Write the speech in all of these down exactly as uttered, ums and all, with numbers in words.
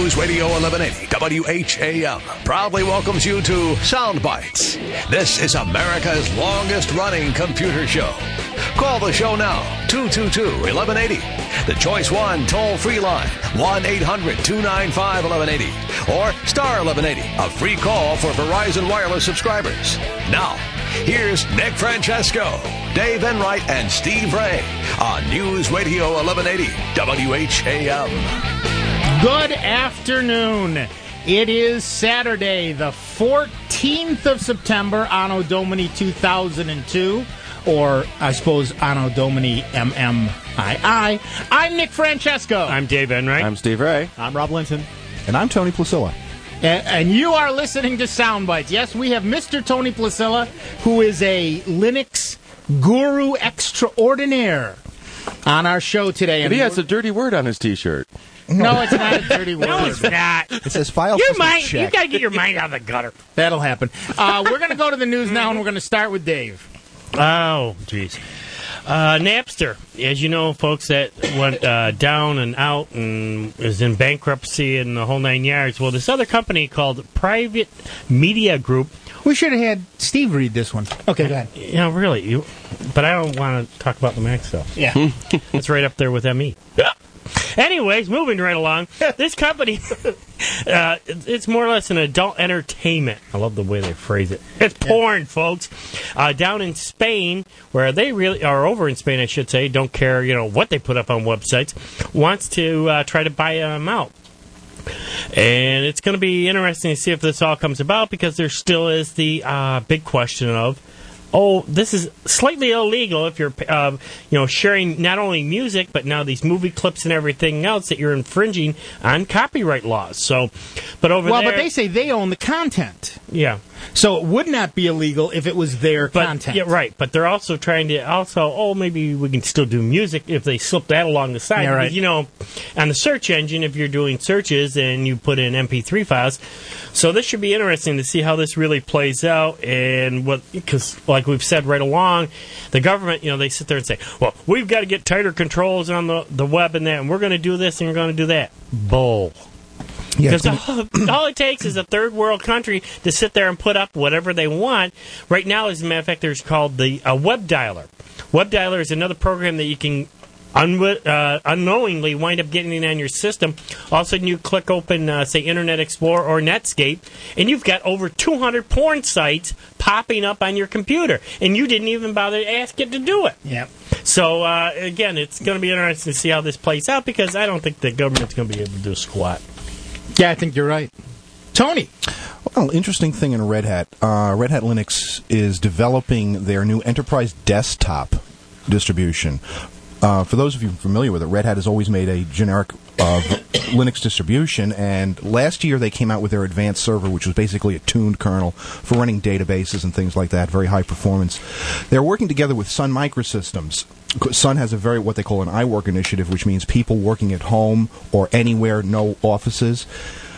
News Radio eleven eighty W H A M proudly welcomes you to Sound Bites. This is America's longest-running computer show. Call the show now, two two two, eleven eighty. The Choice One toll-free line, one eight hundred, two nine five, eleven eighty. Or star eleven eighty, a free call for Verizon Wireless subscribers. Now, here's Nick Francesco, Dave Enright, and Steve Ray on News Radio eleven eighty W H A M. Good afternoon. It is Saturday, the fourteenth of September, Anno Domini two thousand two, or I suppose Anno Domini M M I I. I'm Nick Francesco. I'm Dave Enright. I'm Steve Ray. I'm Rob Linton. And I'm Tony Placilla. And, and you are listening to Soundbites. Yes, we have Mister Tony Placilla, who is a Linux guru extraordinaire, on our show today. And he has a dirty word on his T-shirt. No, it's not a dirty word. No, it's not. It says file Your system mind, check. you got to get your mind out of the gutter. That'll happen. Uh, we're going to go to the news now, and we're going to start with Dave. Oh, jeez. Uh, Napster, as you know, folks, that went uh, down and out and is in bankruptcy and the whole nine yards. Well, this other company called Private Media Group. We should have had Steve read this one. Okay, go ahead. You know, really, you, but I don't want to talk about the Mac stuff. Yeah. It's right up there with M E. Yeah. Anyways, moving right along, this company, uh, it's more or less an adult entertainment. I love the way they phrase it. It's porn, yeah. folks. Uh, down in Spain, where they really are over in Spain, I should say, don't care, you know, what they put up on websites, wants to uh, try to buy them out. And it's going to be interesting to see if this all comes about, because there still is the uh, big question of, oh, this is slightly illegal if you're, uh, you know, sharing not only music, but now these movie clips and everything else, that you're infringing on copyright laws. So, but over well, there... Well, but they say they own the content. Yeah. So it would not be illegal if it was their but, content. Yeah, right. But they're also trying to also, oh, maybe we can still do music if they slip that along the side. Yeah, right. Because, you know, on the search engine, if you're doing searches and you put in M P three files, so this should be interesting to see how this really plays out. And what, because like we've said right along, the government, you know, they sit there and say, well, we've got to get tighter controls on the, the web and that, and we're going to do this and we're going to do that. Bull. Because yeah, all, all it takes is a third world country to sit there and put up whatever they want. Right now, as a matter of fact, there's called the uh, Web Dialer. Web Dialer is another program that you can un- uh, unknowingly wind up getting on your system. All of a sudden, you click open, uh, say, Internet Explorer or Netscape, and you've got over two hundred porn sites popping up on your computer, and you didn't even bother to ask it to do it. Yep. So, uh, again, it's going to be interesting to see how this plays out, because I don't think the government's going to be able to do squat. Yeah, I think you're right. Tony. Well, interesting thing in Red Hat. Uh, Red Hat Linux is developing their new enterprise desktop distribution. Uh, for those of you familiar with it, Red Hat has always made a generic uh, Linux distribution, and last year they came out with their advanced server, which was basically a tuned kernel for running databases and things like that, very high performance. They're working together with Sun Microsystems. Sun has a very, what they call an iWork initiative, which means people working at home or anywhere, no offices,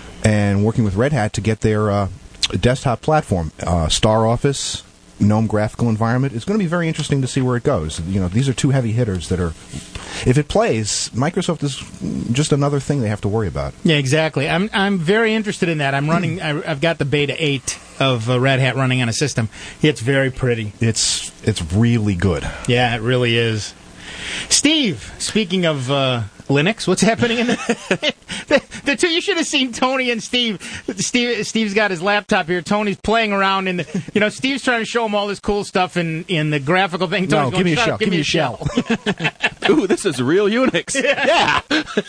and working with Red Hat to get their uh, desktop platform. Uh, StarOffice, GNOME graphical environment. It's going to be very interesting to see where it goes. You know, these are two heavy hitters that are, if it plays, Microsoft is just another thing they have to worry about. Yeah, exactly. I'm I'm very interested in that. I'm running. I, I've got the beta eight of uh, Red Hat running on a system. It's very pretty. It's it's really good. Yeah, it really is. Steve, speaking of uh, Linux, what's happening in the, the, the two? You should have seen Tony and Steve. Steve. Steve's got his laptop here. Tony's playing around in the. You know, Steve's trying to show him all this cool stuff in, in the graphical thing. Tony's no, going, give me a shell. shell. Give me a shell. Ooh, this is real Unix. Yeah.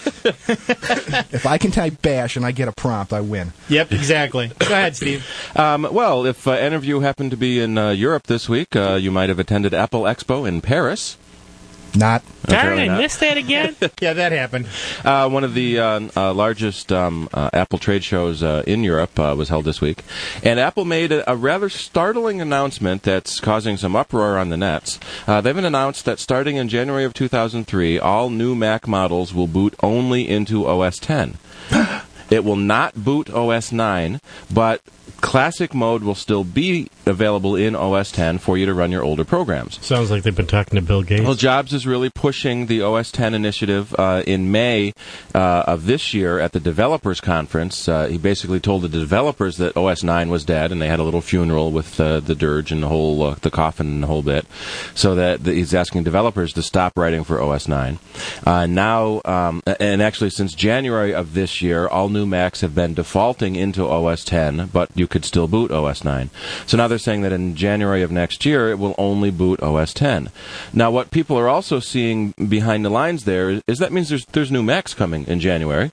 If I can type bash and I get a prompt, I win. Yep, exactly. Go ahead, Steve. Um, well, if uh, any of you happen to be in uh, Europe this week, uh, you might have attended Apple Expo in Paris. Not. Darn, I missed that again? Yeah, that happened. Uh, one of the uh, uh, largest um, uh, Apple trade shows uh, in Europe uh, was held this week. And Apple made a, a rather startling announcement that's causing some uproar on the nets. Uh, they've announced that starting in January of two thousand three, all new Mac models will boot only into O S ten. It will not boot O S nine, but Classic mode will still be available in O S ten for you to run your older programs. Sounds like they've been talking to Bill Gates. Well, Jobs is really pushing the O S ten initiative uh, in May uh, of this year at the Developers Conference. Uh, he basically told the developers that O S nine was dead, and they had a little funeral with uh, the dirge and the whole uh, the coffin and the whole bit. So that the, he's asking developers to stop writing for O S nine. Uh, now, um, and actually since January of this year, all new Macs have been defaulting into O S ten, but you could still boot O S nine. So now they're saying that in January of next year, it will only boot O S ten. Now, what people are also seeing behind the lines there is, is that means there's there's new Macs coming in January.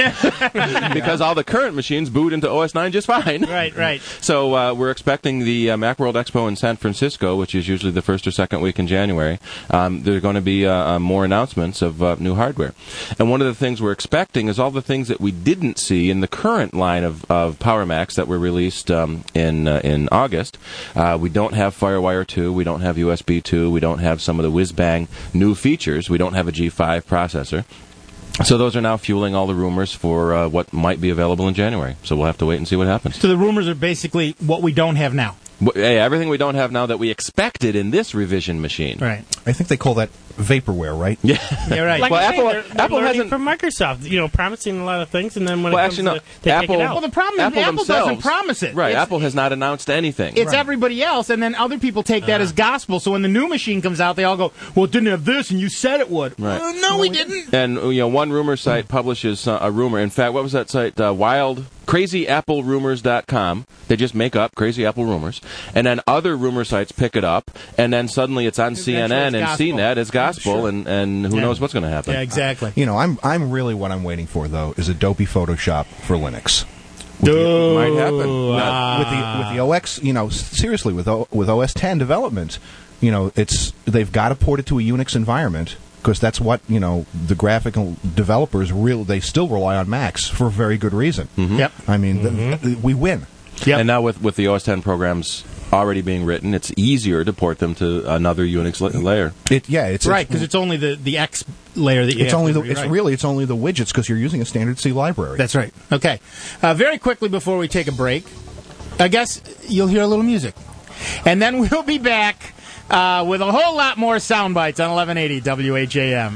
Because all the current machines boot into O S nine just fine. Right, right. So uh, we're expecting the uh, Macworld Expo in San Francisco, which is usually the first or second week in January. Um, there are going to be uh, uh, more announcements of uh, new hardware. And one of the things we're expecting is all the things that we didn't see in the current line of, of Power Macs that were released um, in uh, in August. Uh, we don't have FireWire two. We don't have U S B two. We don't have some of the whiz-bang new features. We don't have a G five processor. So those are now fueling all the rumors for uh, what might be available in January. So we'll have to wait and see what happens. So the rumors are basically what we don't have now. Hey, everything we don't have now that we expected in this revision machine. Right. I think they call that vaporware, right? Yeah. Yeah, right. Like Well, I say, Apple- they're, they're Apple learning hasn't- from Microsoft, you know, promising a lot of things, and then when Well, it comes actually, no. to, they Apple- take it out. Well, the problem is Apple Apple themselves- doesn't promise it. Right. It's, Apple has not announced anything. It's Right. everybody else, and then other people take that as gospel. So when the new machine comes out, they all go, "Well, it didn't have this, and you said it would." Right. Uh, no, we didn't. And you know, one rumor site publishes uh, a rumor. In fact, what was that site? Uh, Wild crazy apple rumors dot com. They just make up crazy Apple rumors, and then other rumor sites pick it up, and then suddenly it's on C N N Eventually and it's gospel. C net as gospel, Sure. and, and who Yeah. knows what's going to happen. Yeah, exactly. You know, I'm I'm really what I'm waiting for though is Adobe Photoshop for Linux. Dude. Might happen. Wow. with the with the O X, you know, s- seriously with o, with O S ten development, you know, it's they've got to port it to a Unix environment because that's what you know the graphical developers real they still rely on Macs for a very good reason. Yep. I mean, th- th- we win. Yep. And now with, with the O S ten programs already being written, it's easier to port them to another Unix la- layer. It yeah, it's Right, it's, because it's only the, the X layer that you it's have only to the it's rewrite. really it's only the widgets because you're using a standard C library. That's right. Okay. Uh, very quickly before we take a break, I guess you'll hear a little music. And then we'll be back uh, with a whole lot more sound bites on eleven eighty W H A M.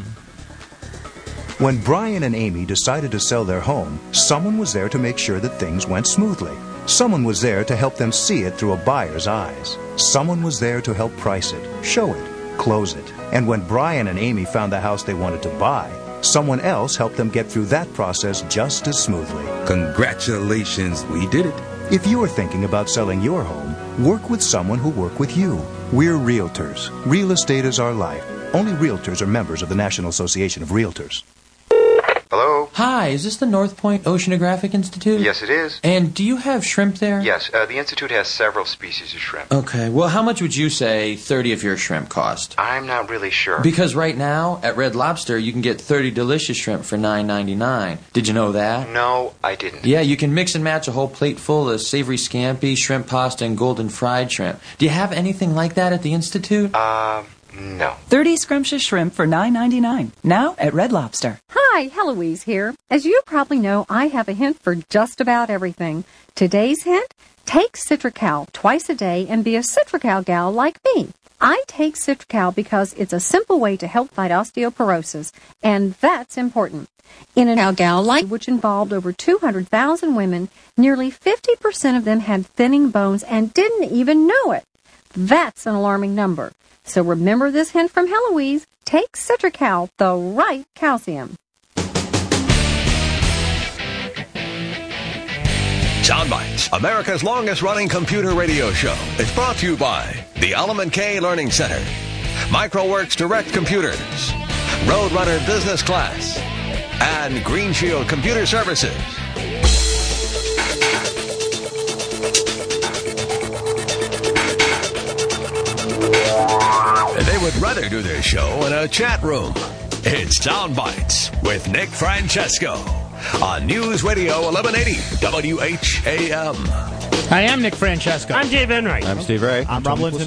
When Brian and Amy decided to sell their home, someone was there to make sure that things went smoothly. Someone was there to help them see it through a buyer's eyes. Someone was there to help price it, show it, close it. And when Brian and Amy found the house they wanted to buy, someone else helped them get through that process just as smoothly. Congratulations, we did it. If you are thinking about selling your home, work with someone who work with you. We're realtors. Real estate is our life. Only realtors are members of the National Association of Realtors. Hello? Hi, is this the North Point Oceanographic Institute? Yes, it is. And do you have shrimp there? Yes, uh, the Institute has several species of shrimp. Okay, well, how much would you say thirty of your shrimp cost? I'm not really sure. Because right now, at Red Lobster, you can get thirty delicious shrimp for nine ninety-nine. Did you know that? No, I didn't. Yeah, you can mix and match a whole plate full of savory scampi, shrimp pasta, and golden fried shrimp. Do you have anything like that at the Institute? Um, no. thirty scrumptious shrimp for nine ninety-nine. Now at Red Lobster. Hi, Heloise here. As you probably know, I have a hint for just about everything. Today's hint? Take Citrical twice a day and be a Citrical gal like me. I take Citrical because it's a simple way to help fight osteoporosis, and that's important. In an gal like which involved over two hundred thousand women, nearly fifty percent of them had thinning bones and didn't even know it. That's an alarming number. So remember this hint from Heloise. Take Citrical, the right calcium. Soundbites, America's longest-running computer radio show, is brought to you by the Element K Learning Center, MicroWorks Direct Computers, Roadrunner Business Class, and Green Shield Computer Services. They would rather do their show in a chat room. It's Soundbites with Nick Francesco on News Radio eleven eighty W H A M. I am Nick Francesco. I'm Dave Enright. I'm Steve Ray. I'm Rob Tony Linton. Placilla.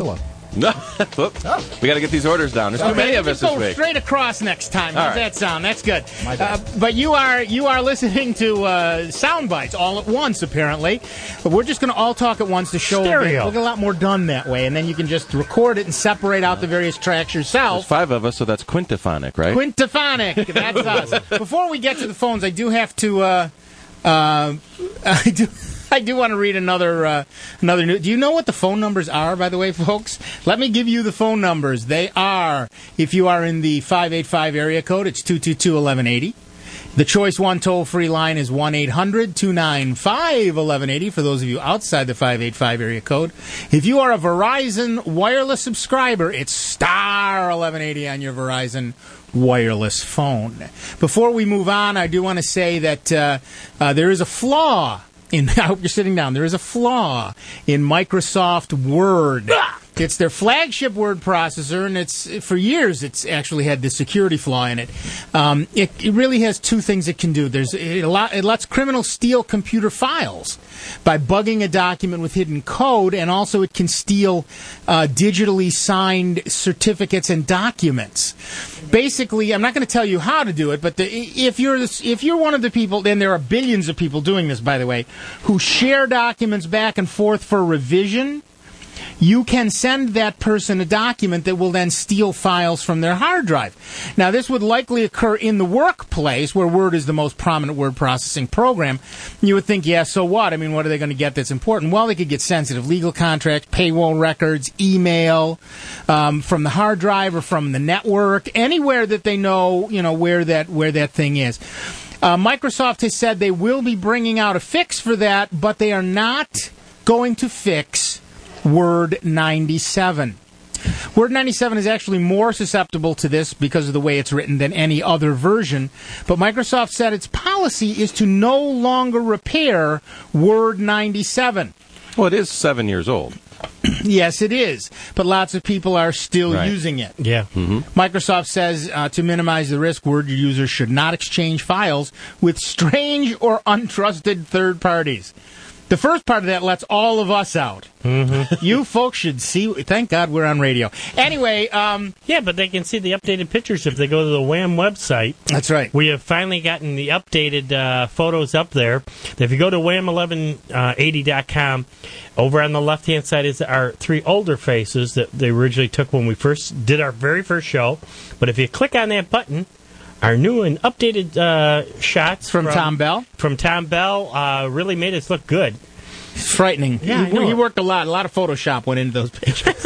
No, Whoop. We got to get these orders down. There's too many of us Go this week. straight across next time. All How's right. that sound? That's good. Uh, but you are you are listening to uh, sound bites all at once, apparently. But we're just going to all talk at once. The show will Stereo. get a lot more done that way, and then you can just record it and separate out the various tracks There's yourself. five of us, so that's quintaphonic, right? Quintaphonic. That's us. Before we get to the phones, I do have to. Uh, uh, I do. I do want to read another uh, another new. Do you know what the phone numbers are, by the way, folks? Let me give you the phone numbers. They are, if you are in the five eight five area code, it's two two two, eleven eighty. The Choice one toll-free line is one eight hundred, two nine five, eleven eighty for those of you outside the five eight five area code. If you are a Verizon wireless subscriber, it's star eleven eighty on your Verizon wireless phone. Before we move on, I do want to say that uh, uh, there is a flaw in, I hope you're sitting down. There is a flaw in Microsoft Word. It's their flagship word processor, and it's for years it's actually had this security flaw in it. Um, it, it really has two things it can do. There's it, allow, it lets criminals steal computer files by bugging a document with hidden code, and also it can steal uh, digitally signed certificates and documents. Basically, I'm not going to tell you how to do it, but the, if you're this, if you're one of the people, and there are billions of people doing this, by the way, who share documents back and forth for revision, you can send that person a document that will then steal files from their hard drive. Now, this would likely occur in the workplace, where Word is the most prominent word processing program. You would think, yeah, so what? I mean, what are they going to get that's important? Well, they could get sensitive legal contracts, payroll records, email um, from the hard drive or from the network, anywhere that they know, you know, where that where that thing is. Uh, Microsoft has said they will be bringing out a fix for that, but they are not going to fix Word ninety-seven. Word ninety-seven is actually more susceptible to this because of the way it's written than any other version, but Microsoft said its policy is to no longer repair Word ninety-seven. Well, it is seven years old. Yes, it is, but lots of people are still Right. using it. Yeah. Mm-hmm. Microsoft says uh, to minimize the risk, Word users should not exchange files with strange or untrusted third parties. The first part of that lets all of us out. Mm-hmm. You folks should see. Thank God we're on radio. Anyway, um, yeah, but they can see the updated pictures if they go to the Wham website. That's right. We have finally gotten the updated uh, photos up there. If you go to wham eleven eighty dot com, over on the left-hand side is our three older faces that they originally took when we first did our very first show. But if you click on that button, our new and updated uh, shots from, from Tom Bell. From Tom Bell uh, really made us look good. It's frightening. Yeah, he, I know he it. worked a lot. A lot of Photoshop went into those pictures.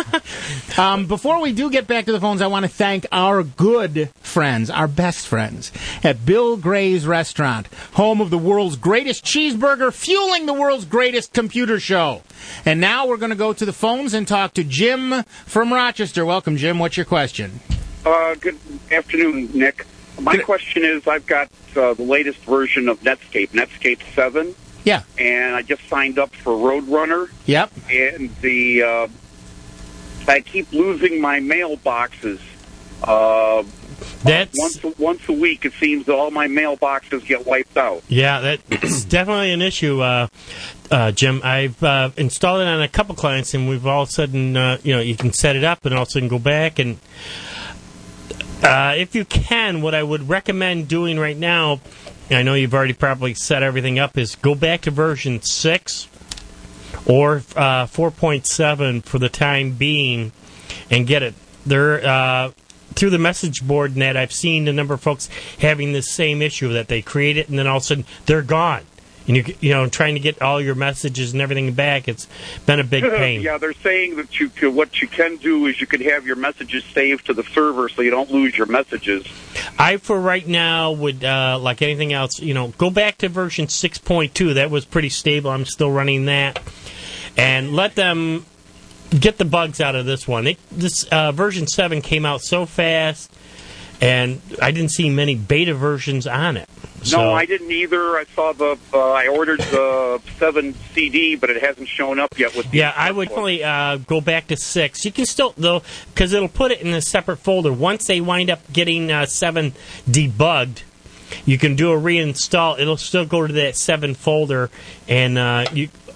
um, before we do get back to the phones, I want to thank our good friends, our best friends, at Bill Gray's Restaurant, home of the world's greatest cheeseburger, fueling the world's greatest computer show. And now we're going to go to the phones and talk to Jim from Rochester. Welcome, Jim. What's your question? Uh, good afternoon, Nick. My question is, I've got uh, the latest version of Netscape, Netscape seven. Yeah. And I just signed up for Roadrunner. Yep. And the uh, I keep losing my mailboxes. Uh, That's once once a week. It seems that all my mailboxes get wiped out. Yeah, that's definitely an issue, uh, uh, Jim. I've uh, installed it on a couple clients, and we've all of a sudden, uh, you know, you can set it up and all of a sudden go back. And uh, if you can, what I would recommend doing right now, I know you've already probably set everything up, is go back to version six or uh, four point seven for the time being and get it. There, uh, through the message board net, I've seen a number of folks having this same issue, that they create it and then all of a sudden they're gone. And you you know, trying to get all your messages and everything back, it's been a big pain. Yeah, they're saying that you could, what you can do is you could have your messages saved to the server so you don't lose your messages. I, for right now, would, uh, like anything else, you know, go back to version six point two. That was pretty stable. I'm still running that. And let them get the bugs out of this one. It, this uh, version seven came out so fast, and I didn't see many beta versions on it. So, No, I didn't either. I saw the. Uh, I ordered the seven C D, but it hasn't shown up yet. With the yeah, I would probably uh, go back to six. You can still, though, because it'll put it in a separate folder. Once they wind up getting uh, seven debugged, you can do a reinstall. It'll still go to that seven folder, and uh, you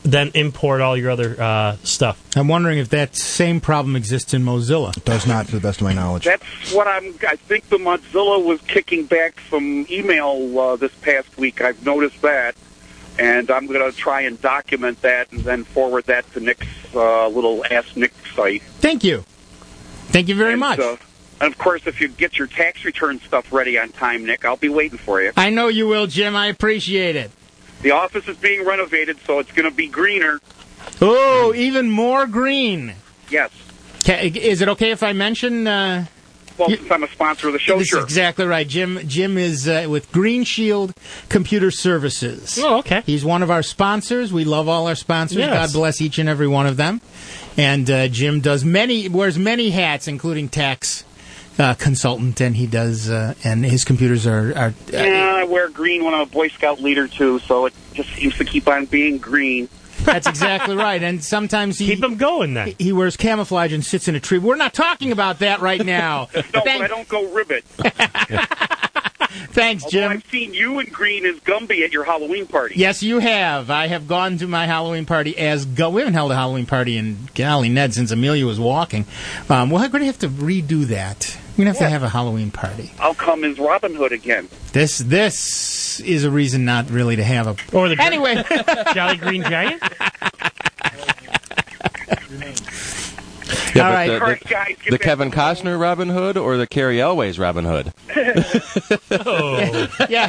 then import all your other uh, stuff. I'm wondering if that same problem exists in Mozilla. It does not, to the best of my knowledge. That's what I'm. I think the Mozilla was kicking back some email uh, this past week. I've noticed that, and I'm going to try and document that and then forward that to Nick's uh, little Ask Nick site. Thank you. Thank you very and, much. Uh, and of course, if you get your tax return stuff ready on time, Nick, I'll be waiting for you. I know you will, Jim. I appreciate it. The office is being renovated, so it's going to be greener. Oh, even more green. Yes. Ca- Is it okay if I mention? Uh, well, since I'm a sponsor of the show, this sure. is exactly right. Jim Jim is uh, with Green Shield Computer Services. Oh, okay. He's one of our sponsors. We love all our sponsors. Yes. God bless each and every one of them. And uh, Jim does many, wears many hats, including tax uh, consultant, and he does, uh, and his computers are. are uh, yeah, I wear green when I'm a Boy Scout leader too, so it just seems to keep on being green. That's exactly right. And sometimes he keep him going. Then he wears camouflage and sits in a tree. We're not talking about that right now. no, but I don't go ribbit. Thanks, Although Jim. I've seen you in green as Gumby at your Halloween party. Yes, you have. I have gone to my Halloween party as Gu- we haven't held a Halloween party in golly Ned since Amelia was walking. Um, we're going to have to redo that. We're going to have Yeah. to have a Halloween party. I'll come as Robin Hood again. This this is a reason not really to have a. Or the anyway, Jolly Green Giant. Yeah, All but right. the, All right, the, guys, get the back Kevin to the Costner Robin Hood or the Carrie Elways Robin Hood? Oh. yeah.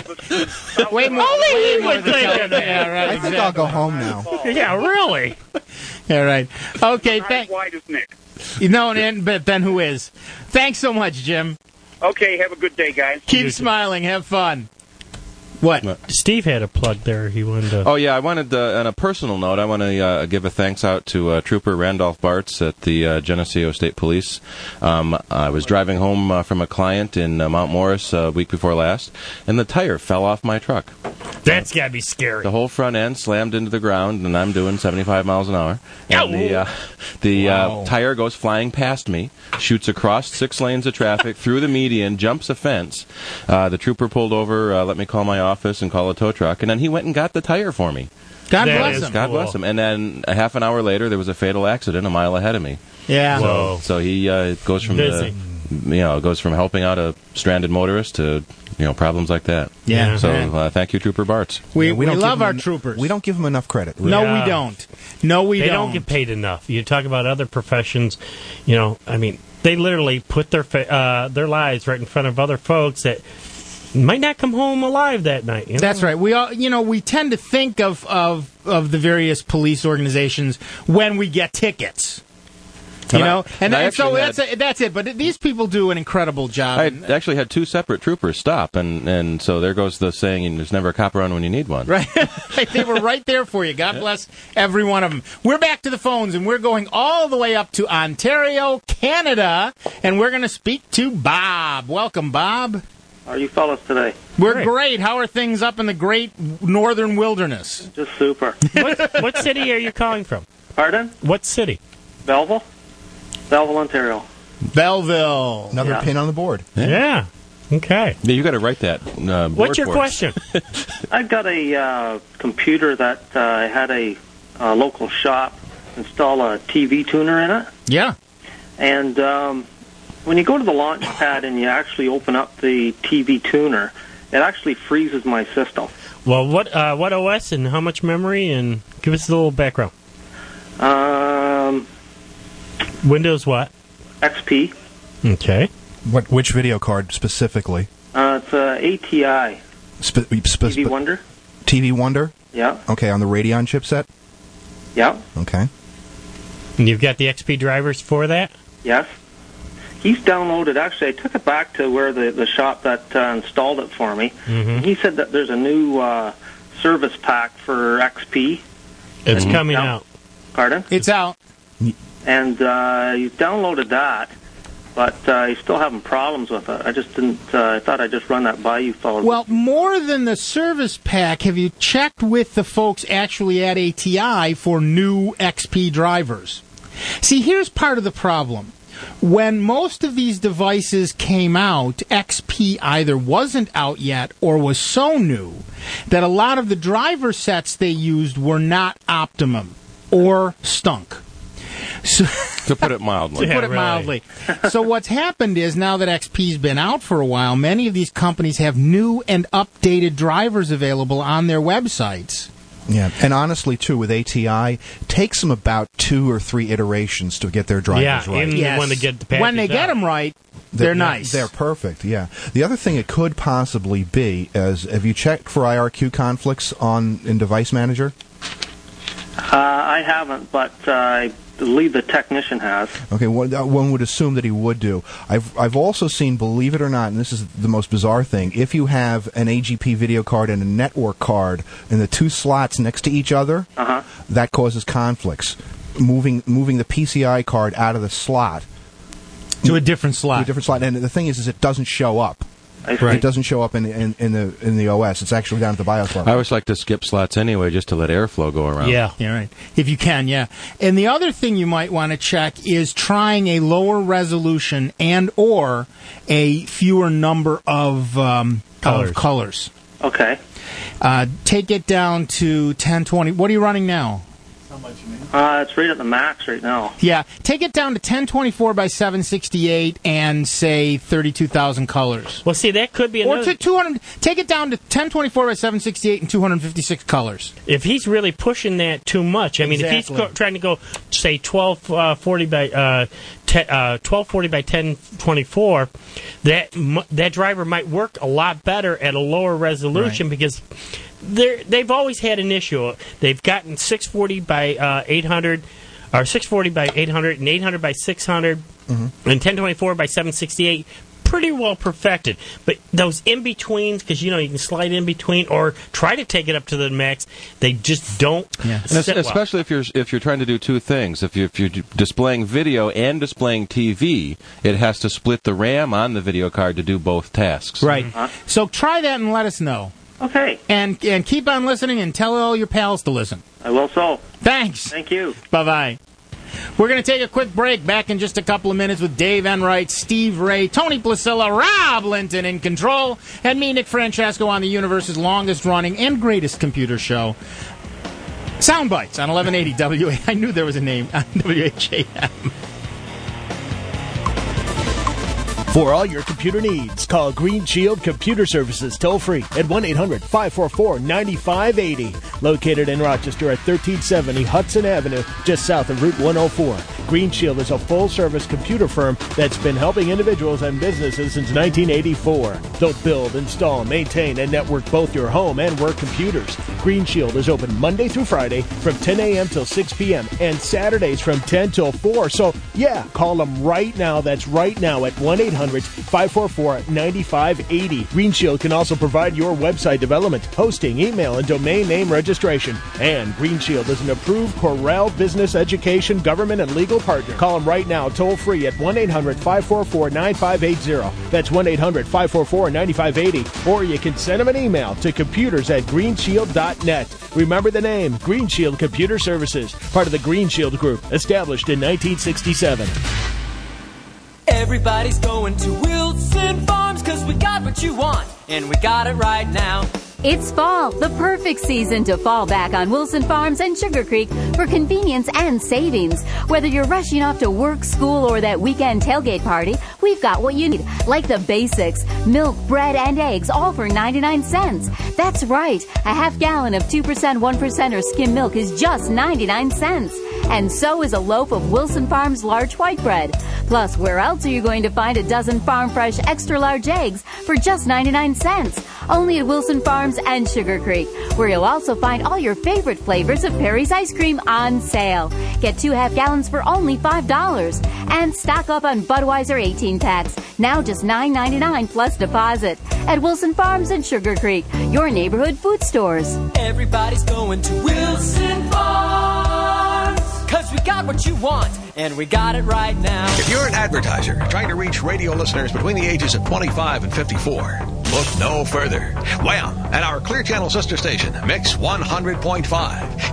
Way more. Only way he more would than think Kevin. of that. Yeah, right. I think I'll go home now. Yeah, really. All right. Okay. Not Thank. as wide as Nick. No, and, but then who is? Thanks so much, Jim. Okay, have a good day, guys. Keep smiling. Have fun. What? Steve had a plug there. He wanted to. Oh, yeah, I wanted, uh, on a personal note, I want to uh, give a thanks out to uh, Trooper Randolph Bartz at the uh, Geneseo State Police. Um, I was driving home uh, from a client in uh, Mount Morris a uh, week before last, and the tire fell off my truck. That's got to be scary. The whole front end slammed into the ground, and I'm doing seventy-five miles an hour. And the uh, the Wow. uh, tire goes flying past me, shoots across six lanes of traffic, through the median, jumps a fence. Uh, the trooper pulled over, uh, let me call my office and call a tow truck, and then he went and got the tire for me. God That bless is him. God Cool. bless him. And then a half an hour later, there was a fatal accident a mile ahead of me. Yeah. Whoa. So he uh, goes from Busy. the, you know, goes from helping out a stranded motorist to, you know, problems like that. Yeah. So Yeah. uh, thank you, Trooper Bartz. We Yeah, we, don't give love them our en- troopers. We don't give them enough credit. No, Yeah. we don't. No, we They don't. don't get paid enough. You talk about other professions, you know, I mean, they literally put their fa- uh, their lives right in front of other folks that might not come home alive that night. You know? That's right. We all, you know, we tend to think of, of of the various police organizations when we get tickets. You And I- know, and, and I and so actually that's had- it, that's it. But these people do an incredible job. I had actually had two separate troopers stop, and, and so there goes the saying, there's never a cop around when you need one. Right, they were right there for you. God bless every one of them. We're back to the phones, and we're going all the way up to Ontario, Canada, and we're going to speak to Bob. Welcome, Bob. How are you fellas today? We're Great. great. How are things up in the great northern wilderness? Just super. what, what city are you calling from? Pardon? What city? Belleville? Belleville, Ontario. Belleville. Another Yeah. pin on the board. Yeah. Okay. Yeah, you got to write that. Uh, What's board your for us. question? I've got a uh, computer that uh, I had a uh, local shop install a T V tuner in it. Yeah. And um, when you go to the launch pad and you actually open up the T V tuner, it actually freezes my system. Well, what uh, what O S and how much memory? And give us a little background. Um, Windows what? X P. Okay. What? Which video card specifically? Uh, it's a A T I. Spe- spe- T V spe- Wonder. T V Wonder? Yeah. Okay, on the Radeon chipset? Yeah. Okay. And you've got the X P drivers for that? Yes. He's downloaded. Actually, I took it back to where the, the shop that uh, installed it for me. Mm-hmm. And he said that there's a new uh, service pack for X P. It's And- coming Yeah. out. Pardon? It's out. And uh, he's downloaded that, but uh, he's still having problems with it. I just didn't. Uh, I thought I'd just run that by you fellas. Well, more than the service pack, have you checked with the folks actually at A T I for new X P drivers? See, here's part of the problem. When most of these devices came out, X P either wasn't out yet or was so new that a lot of the driver sets they used were not optimum or stunk. So, to put it mildly. to put it Yeah, mildly. So what's happened is now that X P's been out for a while, many of these companies have new and updated drivers available on their websites. Yeah, and honestly, too, with A T I, it takes them about two or three iterations to get their drivers Yeah, right. even Yes. when they get the package When they get out. them right, they're, nice. They're perfect, yeah. The other thing it could possibly be is, have you checked for I R Q conflicts on in Device Manager? Uh, I haven't, but uh, I believe the technician has. Okay, one, uh, one would assume that he would do. I've I've also seen, believe it or not, and this is the most bizarre thing, if you have an A G P video card and a network card and the two slots next to each other, Uh-huh. that causes conflicts. Moving moving the P C I card out of the slot to a different slot. to a different slot, and the thing is, is it doesn't show up. Right. It doesn't show up in, in in the in the O S. It's actually down at the BIOS level. I always like to skip slots anyway, just to let airflow go around. Yeah, yeah, right. If you can, yeah. And the other thing you might want to check is trying a lower resolution and or a fewer number of um, Colors. Of colors. Okay. Uh, take it down to ten twenty. What are you running now? Uh, it's right at the max right now. Yeah, take it down to ten twenty-four by seven sixty-eight and say thirty-two thousand colors. Well, see, that could be Or another... to two hundred. Take it down to ten twenty-four by seven sixty-eight and two hundred fifty-six colors. If he's really pushing that too much, I mean, if he's Exactly. co- trying to go, say, twelve forty by uh, te- uh, twelve forty by ten twenty-four, that mu- that driver might work a lot better at a lower resolution because they're, they've always had an issue. They've gotten six forty by uh, eight hundred, or six forty by eight hundred, and eight hundred by six hundred, Mm-hmm. and ten twenty-four by seven sixty-eight. Pretty well perfected, but those in betweens, because you know you can slide in between or try to take it up to the max, they just don't. Yeah. And es- sit well. especially if you're if you're trying to do two things. If, you, if you're displaying video and displaying T V, it has to split the RAM on the video card to do both tasks. Right. So try that and let us know. Okay. And and keep on listening and tell all your pals to listen. I will so. Thanks. Thank you. Bye-bye. We're going to take a quick break. Back in just a couple of minutes with Dave Enright, Steve Ray, Tony Placilla, Rob Linton in control, and me, Nick Francesco, on the universe's longest-running and greatest computer show, Soundbites on eleven eighty W A. I knew there was a name on W H A M. For all your computer needs, call Green Shield Computer Services toll-free at one eight hundred five four four nine five eight zero. Located in Rochester at thirteen seventy Hudson Avenue, just south of Route one oh four. Green Shield is a full-service computer firm that's been helping individuals and businesses since nineteen eighty-four. They'll build, install, maintain, and network both your home and work computers. Green Shield is open Monday through Friday from ten a.m. till six p.m. and Saturdays from ten till four. So, yeah, call them right now. That's right now at one eight hundred five four four nine five eight zero. Green Shield can also provide your website development, hosting, email, and domain name registration. And Green Shield is an approved Corel business, education, government, and legal partner. Call them right now, toll free at one eight hundred five four four nine five eight zero. That's one eight hundred five four four nine five eight zero. Or you can send them an email to computers at greenshield dot net. Remember the name, Green Shield Computer Services, part of the Green Shield Group, established in nineteen sixty-seven. Everybody's going to Wilson Farms because we got what you want, and we got it right now. It's fall, the perfect season to fall back on Wilson Farms and Sugar Creek for convenience and savings. Whether you're rushing off to work, school, or that weekend tailgate party, we've got what you need, like the basics, milk, bread, and eggs, all for ninety-nine cents. That's right, a half gallon of two percent, one percent, or skim milk is just ninety-nine cents. And so is a loaf of Wilson Farms large white bread. Plus, where else are you going to find a dozen Farm Fresh extra large eggs for just ninety-nine cents? Only at Wilson Farms and Sugar Creek, where you'll also find all your favorite flavors of Perry's ice cream on sale. Get two half gallons for only five dollars. And stock up on Budweiser eighteen packs, now just nine ninety-nine plus deposit. At Wilson Farms and Sugar Creek, your neighborhood food stores. Everybody's going to Wilson Farms because we got what you want, and we got it right now. If you're an advertiser trying to reach radio listeners between the ages of twenty-five and fifty-four, look no further. Wham! And our Clear Channel sister station, Mix one hundred point five,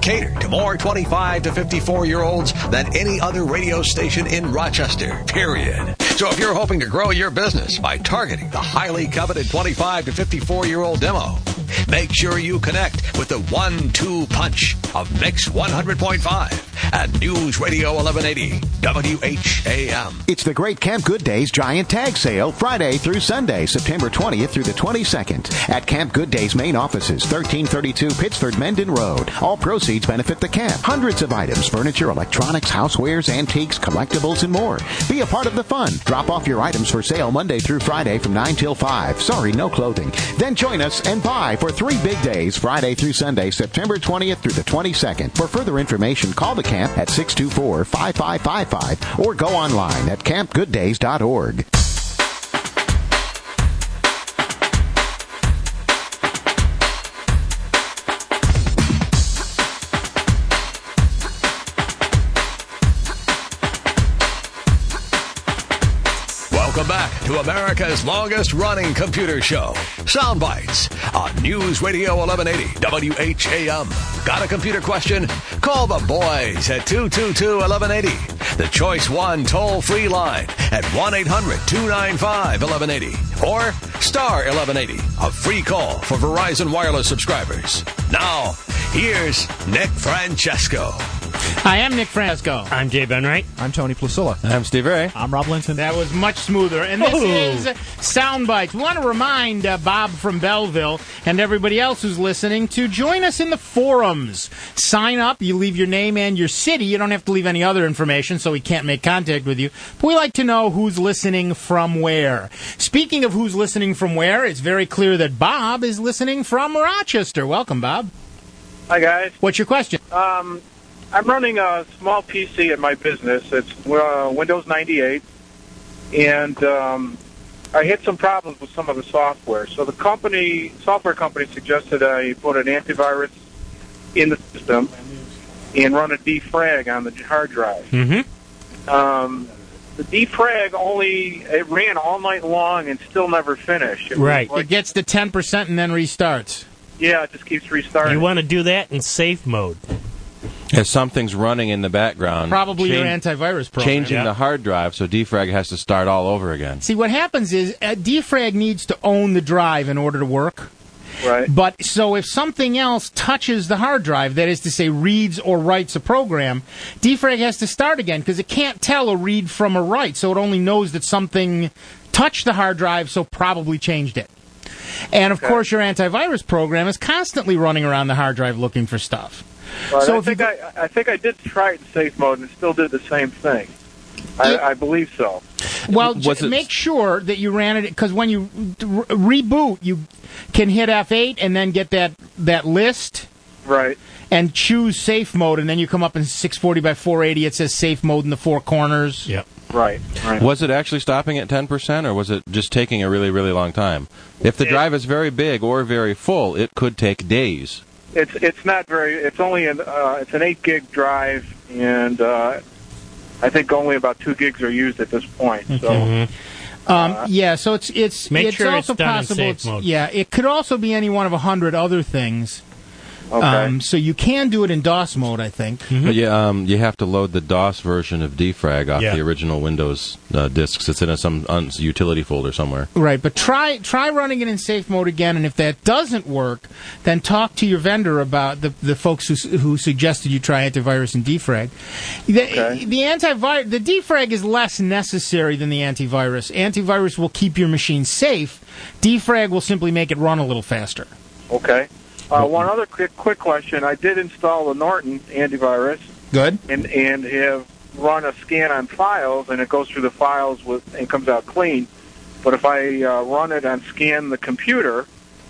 cater to more twenty-five to fifty-four-year-olds than any other radio station in Rochester, period. So if you're hoping to grow your business by targeting the highly coveted twenty-five to fifty-four-year-old demo, make sure you connect with the one two punch of Mix one hundred point five and News Radio eleven eighty W H A M. It's the Great Camp Good Days Giant Tag Sale, Friday through Sunday, September twentieth through the twenty-second. At Camp Good Days main offices, thirteen thirty-two Pittsford Mendon Road. All proceeds benefit the camp. Hundreds of items, furniture, electronics, housewares, antiques, collectibles, and more. Be a part of the fun. Drop off your items for sale Monday through Friday from nine till five. Sorry, no clothing. Then join us and buy for three big days, Friday through Sunday, September twentieth through the twenty-second. For further information, call the camp at six two four, five five five five or go online at camp good days dot org. Welcome back to America's longest running computer show, Soundbites, on News Radio eleven eighty W H A M. Got a computer question? Call the boys at two two two, eleven eighty. The Choice One toll-free line at one eight hundred, two nine five, eleven eighty. Or star eleven eighty, a free call for Verizon Wireless subscribers. Now, here's Nick Francesco. I am Nick Francesco. I'm Jay Benwright. I'm Tony Placilla. I'm Steve Ray. I'm Rob Linton. That was much smoother. And this Oh. is Soundbites. We want to remind uh, Bob from Belleville and everybody else who's listening to join us in the forums. Sign up. You leave your name and your city. You don't have to leave any other information so we can't make contact with you. But we like to know who's listening from where. Speaking of who's listening from where, it's very clear that Bob is listening from Rochester. Welcome, Bob. Hi, guys. What's your question? Um, I'm running a small P C at my business. It's uh, Windows ninety-eight, and um, I hit some problems with some of the software. So the company, software company suggested I put an antivirus in the system and run a defrag on the hard drive. Mm-hmm. Um, the defrag only, it ran all night long and still never finished. It was Right. like- It gets to ten percent and then restarts. yeah, it just keeps restarting. You want to do that in safe mode. As something's running in the background. Probably your change- antivirus program. Changing Yeah. the hard drive, so defrag has to start all over again. See, what happens is uh, defrag needs to own the drive in order to work. Right. But so if something else touches the hard drive, that is to say reads or writes a program, defrag has to start again because it can't tell a read from a write, so it only knows that something touched the hard drive, so probably changed it. And of Okay. course, your antivirus program is constantly running around the hard drive looking for stuff. But so I if you think I, I think I did try it in safe mode and it still did the same thing. I, I believe so. Well, Was j- it- make sure that you ran it because when you r- reboot, you can hit F eight and then get that that list. Right. And choose safe mode, and then you come up in six forty by four eighty. It says safe mode in the four corners. Yep. Right. Right. Was it actually stopping at ten percent, or was it just taking a really, really long time? If the It- drive is very big or very full, it could take days. It's it's not very. It's only an uh, it's an eight gig drive, and uh, I think only about two gigs are used at this point. So. Mm-hmm. Um, yeah, so it's it's Make it's sure also it's done in possible. safe it's- mode. Yeah, it could also be any one of a hundred other things. Okay. Um, so you can do it in DOS mode, I think. But yeah, um, you have to load the DOS version of defrag off Yeah. the original Windows uh, disks. It's in a, some un- utility folder somewhere. Right, but try try running it in safe mode again, and if that doesn't work, then talk to your vendor about the the folks who s- who suggested you try antivirus and defrag. The, the antivirus, the defrag is less necessary than the antivirus. Antivirus will keep your machine safe. Defrag will simply make it run a little faster. Okay. Uh, one other quick quick question. I did install the Norton antivirus. Good. And and have run a scan on files, and it goes through the files with and comes out clean. But if I uh, run it on scan the computer,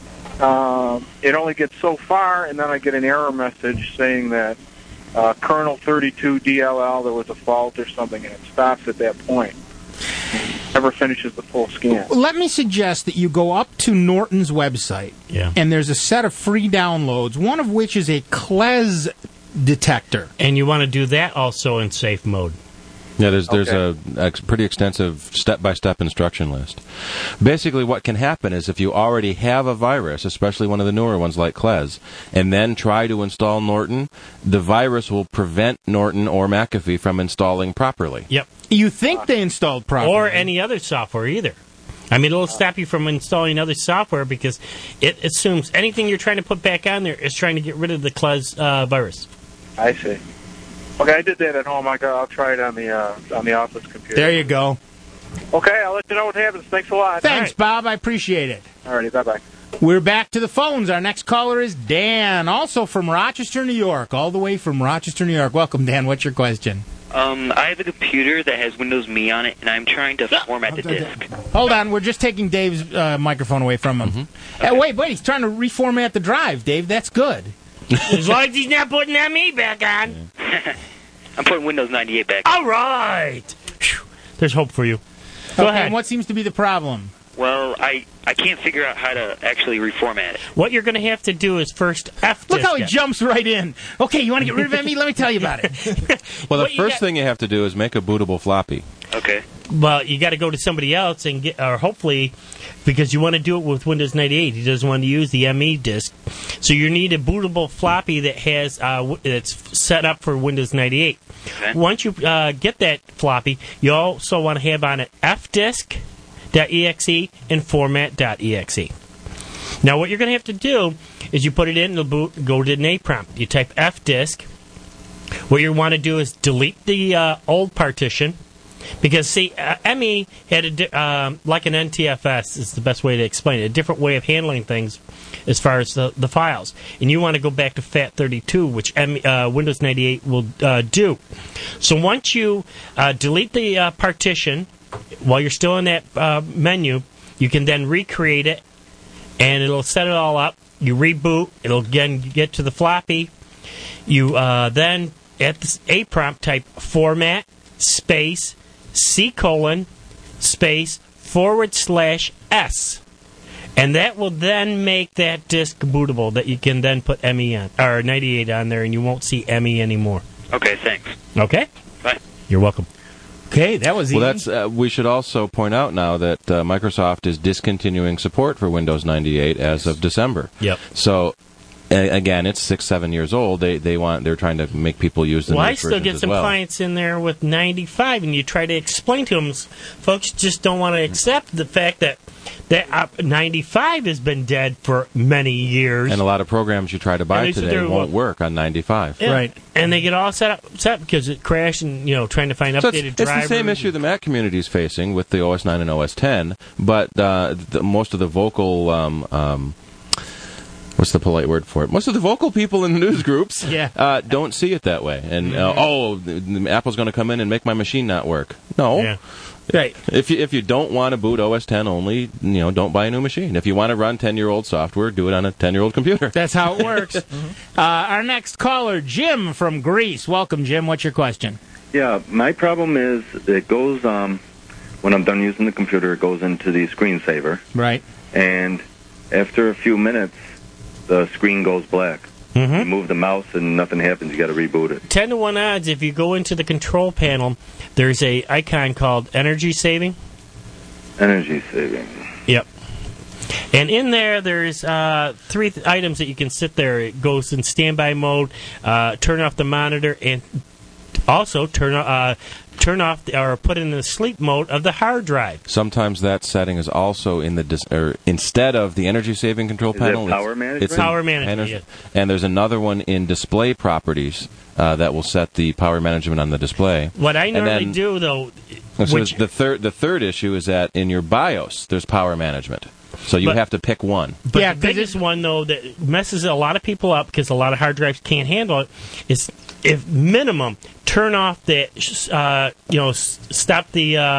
um, it only gets so far, and then I get an error message saying that uh, kernel thirty-two D L L there was a fault or something, and it stops at that point. Never finishes the full scan. Let me suggest that you go up to Norton's website, Yeah. and there's a set of free downloads, one of which is a C L E S detector. And you want to do that also in safe mode. Yeah, there's there's Okay. a, a pretty extensive step-by-step instruction list. Basically, what can happen is if you already have a virus, especially one of the newer ones like Klez, and then try to install Norton, the virus will prevent Norton or McAfee from installing properly. Yep. You think they installed properly. Or any other software either. I mean, it'll stop you from installing other software because it assumes anything you're trying to put back on there is trying to get rid of the Klez uh, virus. I see. Okay, I did that at home. I got, I'll try it on the uh, on the office computer. There you go. Okay, I'll let you know what happens. Thanks a lot. Thanks, Bob. I appreciate it. All righty, bye-bye. We're back to the phones. Our next caller is Dan, also from Rochester, New York, all the way from Rochester, New York. Welcome, Dan. What's your question? Um, I have a computer that has Windows Me on it, and I'm trying to format the disk. Hold on. We're just taking Dave's uh, microphone away from him. Mm-hmm. Uh, wait, wait. He's trying to reformat the drive, Dave. That's good. As long as he's not putting that me back on. I'm putting Windows ninety-eight back. All right. Whew. There's hope for you. Go okay, ahead. And what seems to be the problem? Well, I, I can't figure out how to actually reformat it. What you're going to have to do is first F Look disk how he it. jumps right in. Okay, you want to get rid of M E? Let me tell you about it. Well, the What you first got- thing you have to do is make a bootable floppy. Okay. Well, you got to go to somebody else and get, or hopefully, because you want to do it with Windows ninety-eight. He doesn't want to use the M E disk, so you need a bootable floppy that has uh, w- that's set up for Windows ninety-eight. Okay. Once you uh, get that floppy, you also want to have on it fdisk dot E X E and format dot E X E. Now, what you're going to have to do is you put it in, it'll boot, go to an A prompt. You type fdisk. What you want to do is delete the uh, old partition. Because, see, uh, M E had, a di- um, like an N T F S is the best way to explain it, a different way of handling things as far as the, the files. And you want to go back to FAT thirty-two, which M- uh, Windows ninety-eight will uh, do. So once you uh, delete the uh, partition, while you're still in that uh, menu, you can then recreate it, and it'll set it all up. You reboot, it'll again get to the floppy. You uh, then, at the A prompt, type format, space, C colon, space, forward slash S. And that will then make that disk bootable that you can then put M E on, or ninety-eight on there, and you won't see M E anymore. Okay, thanks. Okay? Bye. You're welcome. Okay, that was easy. Well, that's. Uh, we should also point out now that uh, Microsoft is discontinuing support for Windows ninety-eight as of December. Yep. So, a- again, it's six, seven years old. They they want they're trying to make people use the Well, new I still versions get as some well. clients in there with ninety-five, and you try to explain to them, folks just don't want to accept the fact that that uh, ninety-five has been dead for many years. And a lot of programs you try to buy And they sit today there, won't well- work on ninety-five. Yeah. And they get all set up, set up because it crashed and, you know, trying to find So updated it's, it's drivers. the same issue the Mac community is facing with the O S nine and O S ten, but uh, the, most of the vocal, um, um, what's the polite word for it? Most of the vocal people in the news groups Yeah. uh, don't see it that way. And, uh, oh, the, the Apple's going to come in and make my machine not work. No. Yeah. Right. If you, if you don't want to boot O S ten only, you know, don't buy a new machine. If you want to run ten-year-old software, do it on a ten-year-old computer. That's how it works. uh, our next caller, Jim from Greece. Welcome, Jim. What's your question? Yeah, my problem is it goes, um, when I'm done using the computer, it goes into the screensaver. Right. And after a few minutes, the screen goes black. Mm-hmm. You move the mouse and nothing happens. You got to reboot it. ten to one odds, if you go into the control panel, there's a icon called energy saving. Energy saving. Yep. And in there, there's uh, three th- items that you can sit there. It goes in standby mode, uh, turn off the monitor, and also turn uh, turn off the, or put in the sleep mode of the hard drive. Sometimes that setting is also in the dis- or instead of the energy saving control Is that panel. power it's, management? It's in Power management, ener- yeah. And there's another one in display properties uh, that will set the power management on the display. What I And normally then- do, though, So which, the third the third issue is that in your BIOS there's power management, so you But- have to pick one. but the biggest one, though, that messes a lot of people up because a lot of hard drives can't handle it is, if minimum, turn off that, uh, you know, s- stop the uh,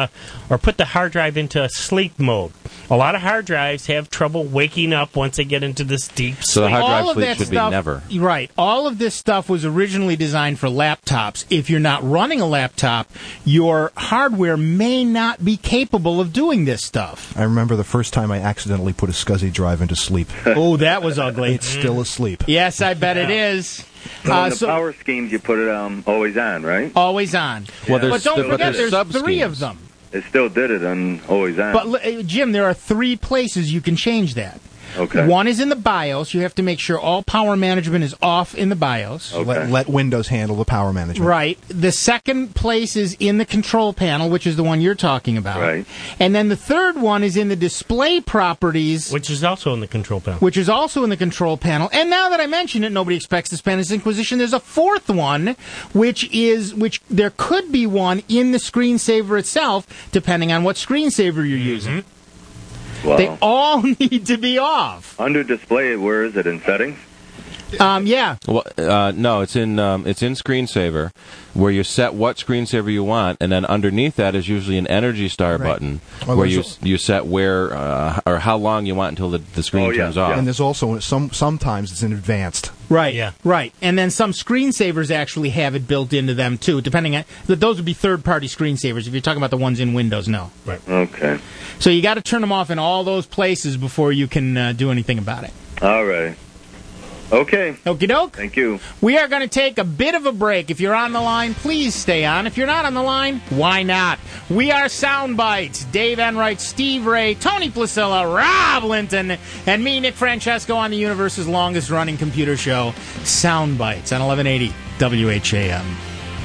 or put the hard drive into a sleep mode. A lot of hard drives have trouble waking up once they get into this deep sleep. So the hard drive All of sleep that should stuff, be never. Right. All of this stuff was originally designed for laptops. If you're not running a laptop, your hardware may not be capable of doing this stuff. I remember the first time I accidentally put a SCSI drive into sleep. Oh, that was ugly. It's still asleep. Yes, I bet it is. So Uh, in the so- power schemes, you put it um, always on, right? Always on. Well, there's- but don't but forget, there's there's three sub-schemes. of them. It still did it on always on. But uh, Jim, there are three places you can change that. Okay. One is in the BIOS. You have to make sure all power management is off in the BIOS. Let, let Windows handle the power management. Right. The second place is in the control panel, which is the one you're talking about. Right. And then the third one is in the display properties, which is also in the control panel. Which is also in the control panel. And now that I mention it, nobody expects the Spanish Inquisition. There's a fourth one, which is which there could be one in the screensaver itself, depending on what screensaver you're using. Wow. They all need to be off. Under display, where is it in settings? Um, yeah. Well, uh, no, it's in um, it's in Screensaver, where you set what screensaver you want, and then underneath that is usually an Energy Star Right. button, Well, where there's you you set where uh, or how long you want until the, the screen turns off. And there's also some sometimes it's in advanced. Right. Yeah. Right. And then some screensavers actually have it built into them too, depending on that. Those would be third-party screensavers. If you're talking about the ones in Windows, no. Right. Okay. So you got to turn them off in all those places before you can uh, do anything about it. All right. Okay. Okie doke. Thank you. We are going to take a bit of a break. If you're on the line, please stay on. If you're not on the line, why not? We are Soundbites. Dave Enright, Steve Ray, Tony Placilla, Rob Linton, and me, Nick Francesco, on the universe's longest-running computer show, Soundbites, on eleven eighty W H A M.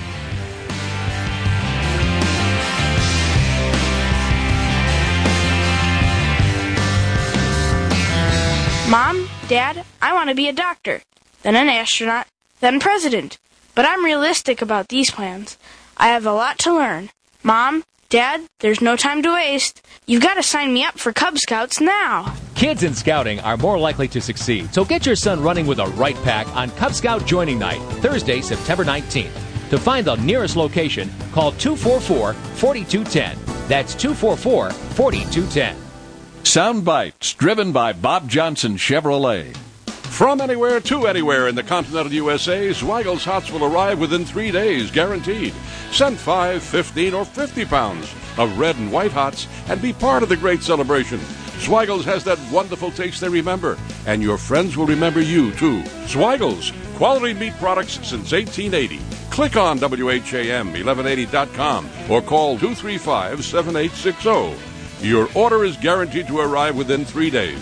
Mom, Dad, I want to be a doctor, then an astronaut, then president. But I'm realistic about these plans. I have a lot to learn. Mom, Dad, there's no time to waste. You've got to sign me up for Cub Scouts now. Kids in scouting are more likely to succeed, so get your son running with a right pack on Cub Scout Joining Night, Thursday, September nineteenth. To find the nearest location, call two four four, four two one zero. That's two four four, four two one zero. Sound Bites, driven by Bob Johnson Chevrolet. From anywhere to anywhere in the continental U S A, Zweigel's Hots will arrive within three days, guaranteed. Send five, fifteen, or fifty pounds of red and white hots and be part of the great celebration. Zweigel's has that wonderful taste they remember, and your friends will remember you, too. Zweigel's, quality meat products since eighteen eighty. Click on W H A M eleven eighty dot com or call two three five, seven eight six zero. Your order is guaranteed to arrive within three days.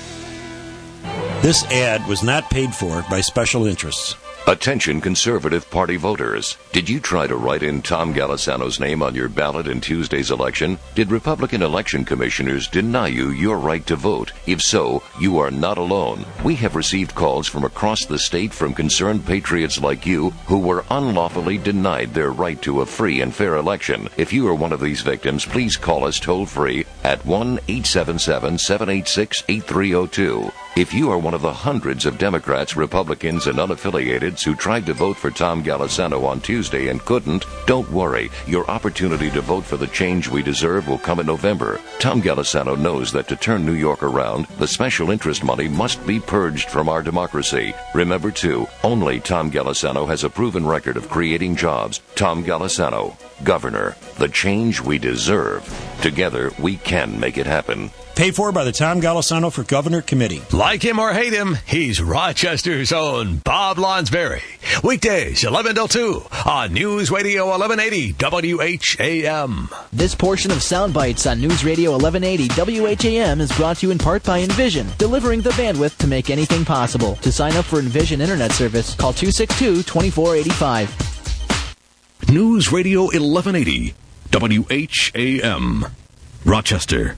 This ad was not paid for by special interests. Attention Conservative Party voters. Did you try to write in Tom Golisano's name on your ballot in Tuesday's election? Did Republican election commissioners deny you your right to vote? If so, you are not alone. We have received calls from across the state from concerned patriots like you who were unlawfully denied their right to a free and fair election. If you are one of these victims, please call us toll-free at one eight seven seven, seven eight six, eight three zero two. If you are one of the hundreds of Democrats, Republicans, and unaffiliateds who tried to vote for Tom Golisano on Tuesday and couldn't, don't worry. Your opportunity to vote for the change we deserve will come in November. Tom Golisano knows that to turn New York around, the special interest money must be purged from our democracy. Remember, too, only Tom Golisano has a proven record of creating jobs. Tom Golisano, Governor, the change we deserve. Together, we can make it happen. Paid for by the Tom Golisano for Governor Committee. Like him or hate him, he's Rochester's own Bob Lonsberry. Weekdays, eleven till two on News Radio eleven eighty W H A M. This portion of Sound Bites on News Radio eleven eighty W H A M is brought to you in part by Envision, delivering the bandwidth to make anything possible. To sign up for Envision Internet service, call two six two, two four eight five. News Radio eleven eighty W H A M. Rochester.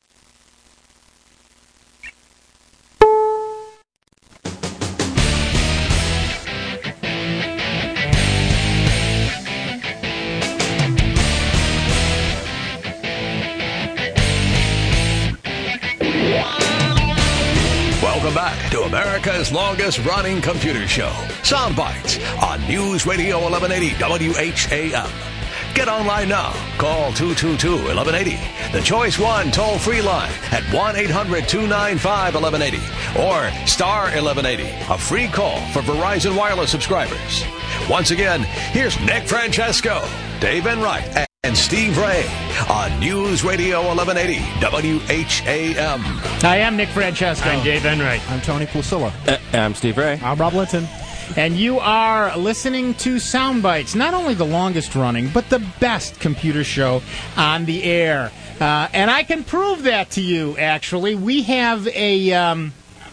Welcome back to America's longest-running computer show, Soundbites, on News Radio eleven eighty W H A M. Get online now. Call two two two, eleven eighty. The Choice One toll-free line at one eight hundred two nine five eleven eighty or star eleven eighty, a free call for Verizon Wireless subscribers. Once again, here's Nick Francesco, Dave Enright, and Steve Ray on News Radio eleven eighty W H A M. I am Nick Francesco. I'm Dave Enright. I'm Tony Placilla. Uh, I'm Steve Ray. I'm Rob Linton. And you are listening to Soundbites, not only the longest running, but the best computer show on the air. Uh, and I can prove that to you, actually. We have a um,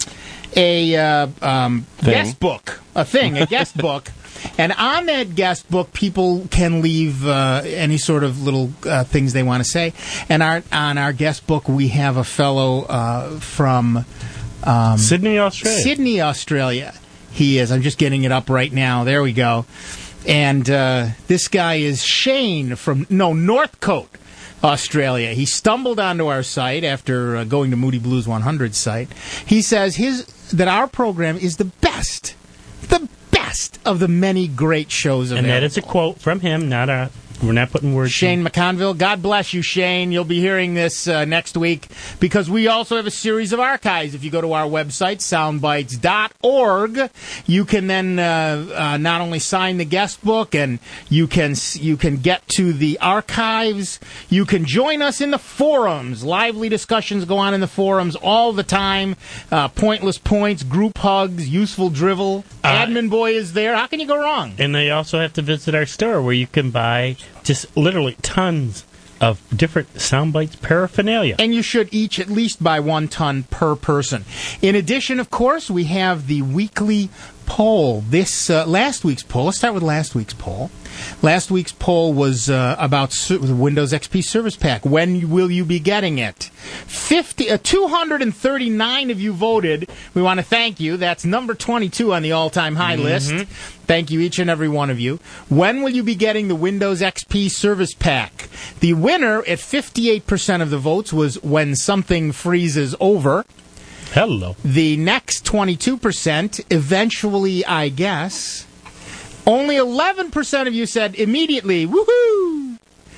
a uh, um, guest book, a thing, a guest book. And on that guest book, people can leave uh, any sort of little uh, things they want to say. And our, on our guest book, we have a fellow uh, from um, Sydney, Australia. Sydney, Australia. He is. I'm just getting it up right now. There we go. And uh, this guy is Shane from, no, Northcote, Australia. He stumbled onto our site after uh, going to Moody Blues one hundred site. He says his that our program is the best, the best of the many great shows available. And that is a quote from him, not a... We're not putting words Shane in. McConville. God bless you, Shane. You'll be hearing this uh, next week because we also have a series of archives. If you go to our website, soundbites dot org, you can then uh, uh, not only sign the guest book and you can you can get to the archives. You can join us in the forums. Lively discussions go on in the forums all the time. Uh, pointless points, group hugs, useful drivel. Uh, Admin boy is there. How can you go wrong? And they also have to visit our store where you can buy just literally tons of different Soundbites paraphernalia. And you should each at least buy one ton per person. In addition, of course, we have the weekly poll. This uh, last week's poll, let's start with last week's poll. Last week's poll was uh, about su- the Windows X P Service Pack. When will you be getting it? fifty, uh, two hundred thirty-nine of you voted. We want to thank you. That's number twenty-two on the all-time high mm-hmm. list. Thank you, each and every one of you. When will you be getting the Windows X P Service Pack? The winner at fifty-eight percent of the votes was when something freezes over. Hello. The next twenty-two percent, eventually, I guess. Only eleven percent of you said immediately, woohoo!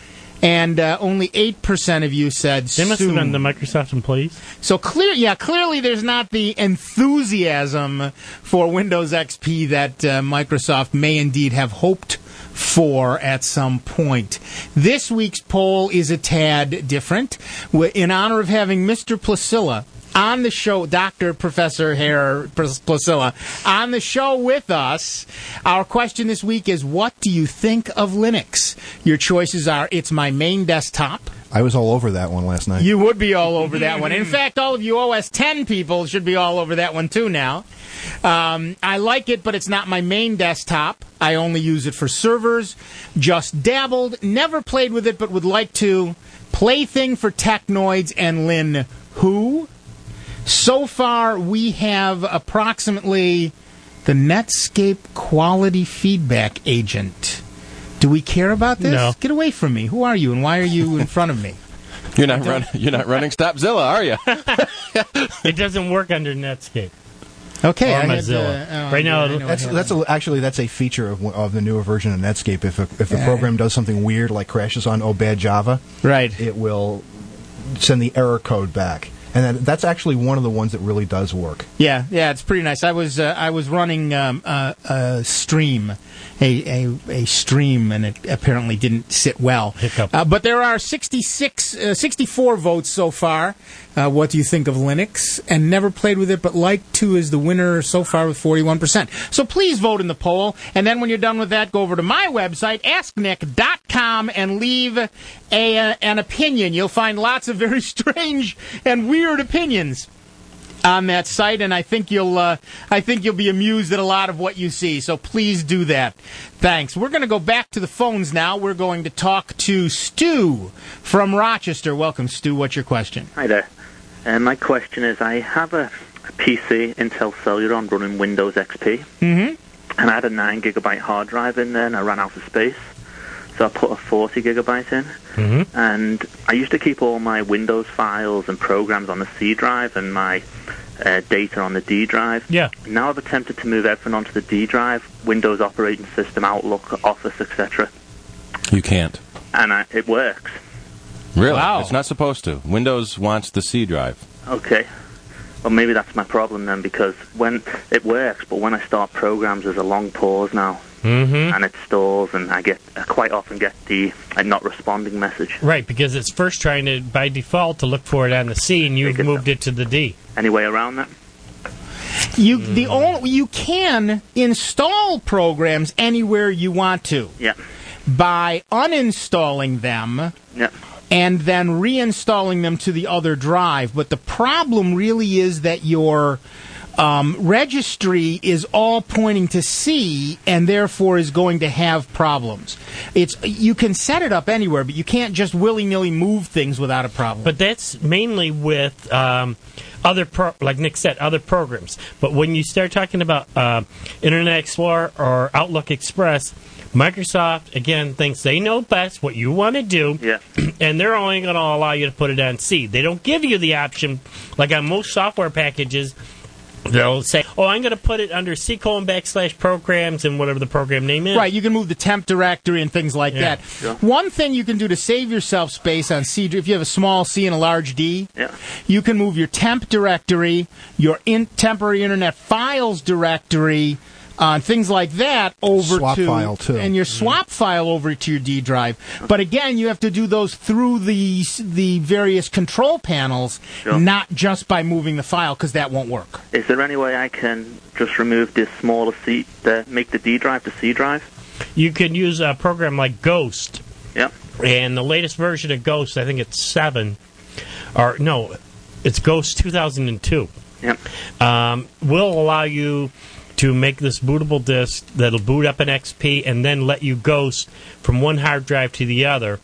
And uh, only eight percent of you said soon. They must have been the Microsoft employees. So clear, yeah, clearly there's not the enthusiasm for Windows X P that uh, Microsoft may indeed have hoped for at some point. This week's poll is a tad different. In honor of having Mister Placilla on the show, Doctor Professor Herr Placilla, on the show with us. Our question this week is, what do you think of Linux? Your choices are, it's my main desktop. I was all over that one last night. You would be all over that one. In fact, all of you O S ten people should be all over that one too now. Um, I like it, but it's not my main desktop. I only use it for servers. Just dabbled, never played with it, but would like to. Plaything for Technoids and Lin Who? So far, we have approximately the Netscape quality feedback agent. Do we care about this? No. Get away from me. Who are you, and why are you in front of me? You're not run, You're not running Stopzilla, are you? It doesn't work under Netscape. Okay, or I had, Mozilla. uh, oh, right now, yeah, that's that's a, actually that's a feature of, of the newer version of Netscape. If a, if the program does something weird, like crashes on oh bad Java, right, it will send the error code back. And that, that's actually one of the ones that really does work. Yeah, yeah, it's pretty nice. I was uh, I was running um, uh, a stream, a, a a stream, and it apparently didn't sit well. Hiccup. Uh, but there are sixty-six, uh, sixty-four votes so far. Uh, what do you think of Linux? And never played with it, but like to is the winner so far with forty-one percent. So please vote in the poll. And then when you're done with that, go over to my website, ask nick dot com, and leave a, an opinion. You'll find lots of very strange and weird opinions on that site, and I think you'll uh, I think you'll be amused at a lot of what you see. So please do that. Thanks. We're going to go back to the phones now. We're going to talk to Stu from Rochester. Welcome, Stu. What's your question? Hi there. Uh, my question is, I have a, a P C, Intel Celeron, running Windows X P, mm-hmm. and I had a nine gigabyte hard drive in there, and I ran out of space, so I put a forty gigabyte in, mm-hmm. and I used to keep all my Windows files and programs on the C drive and my uh, data on the D drive. Yeah. Now I've attempted to move everything onto the D drive, Windows operating system, Outlook, Office, et cetera. You can't. and I, it works. Really? Wow. It's not supposed to. Windows wants the C drive. Okay. Well, maybe that's my problem then, because when it works, but when I start programs, there's a long pause now, Mm-hmm. and it stalls, and I get I quite often get the uh, not responding message. Right, because it's first trying to, by default, to look for it on the C, and you've moved it to the D. Any way around that? You the only you can install programs anywhere you want to. Yeah. By uninstalling them. Yeah. And then reinstalling them to the other drive. But the problem really is that your um, registry is all pointing to C, and therefore is going to have problems. It's you can set it up anywhere, but you can't just willy-nilly move things without a problem. But that's mainly with um, other, pro- like Nick said, other programs. But when you start talking about uh, Internet Explorer or Outlook Express, Microsoft, again, thinks they know best what you want to do, yeah. and they're only going to allow you to put it on C. They don't give you the option, like on most software packages, they'll say, oh, I'm going to put it under C colon backslash programs and whatever the program name is. Right, you can move the temp directory and things like Yeah. that. Sure. One thing you can do to save yourself space on C, if you have a small C and a large D, yeah. you can move your temp directory, your in- temporary internet files directory, uh, things like that over Swap to file, too. and your swap file over to your D drive. But again, you have to do those through the the various control panels, Sure. not just by moving the file, because that won't work. Is there any way I can just remove this smaller C, the, make the D drive the C drive? You can use a program like Ghost. Yep. And the latest version of Ghost, I think it's seven, or no, it's Ghost two thousand two. Yep. Um, will allow you to make this bootable disk that'll boot up an X P and then let you ghost from one hard drive to the other.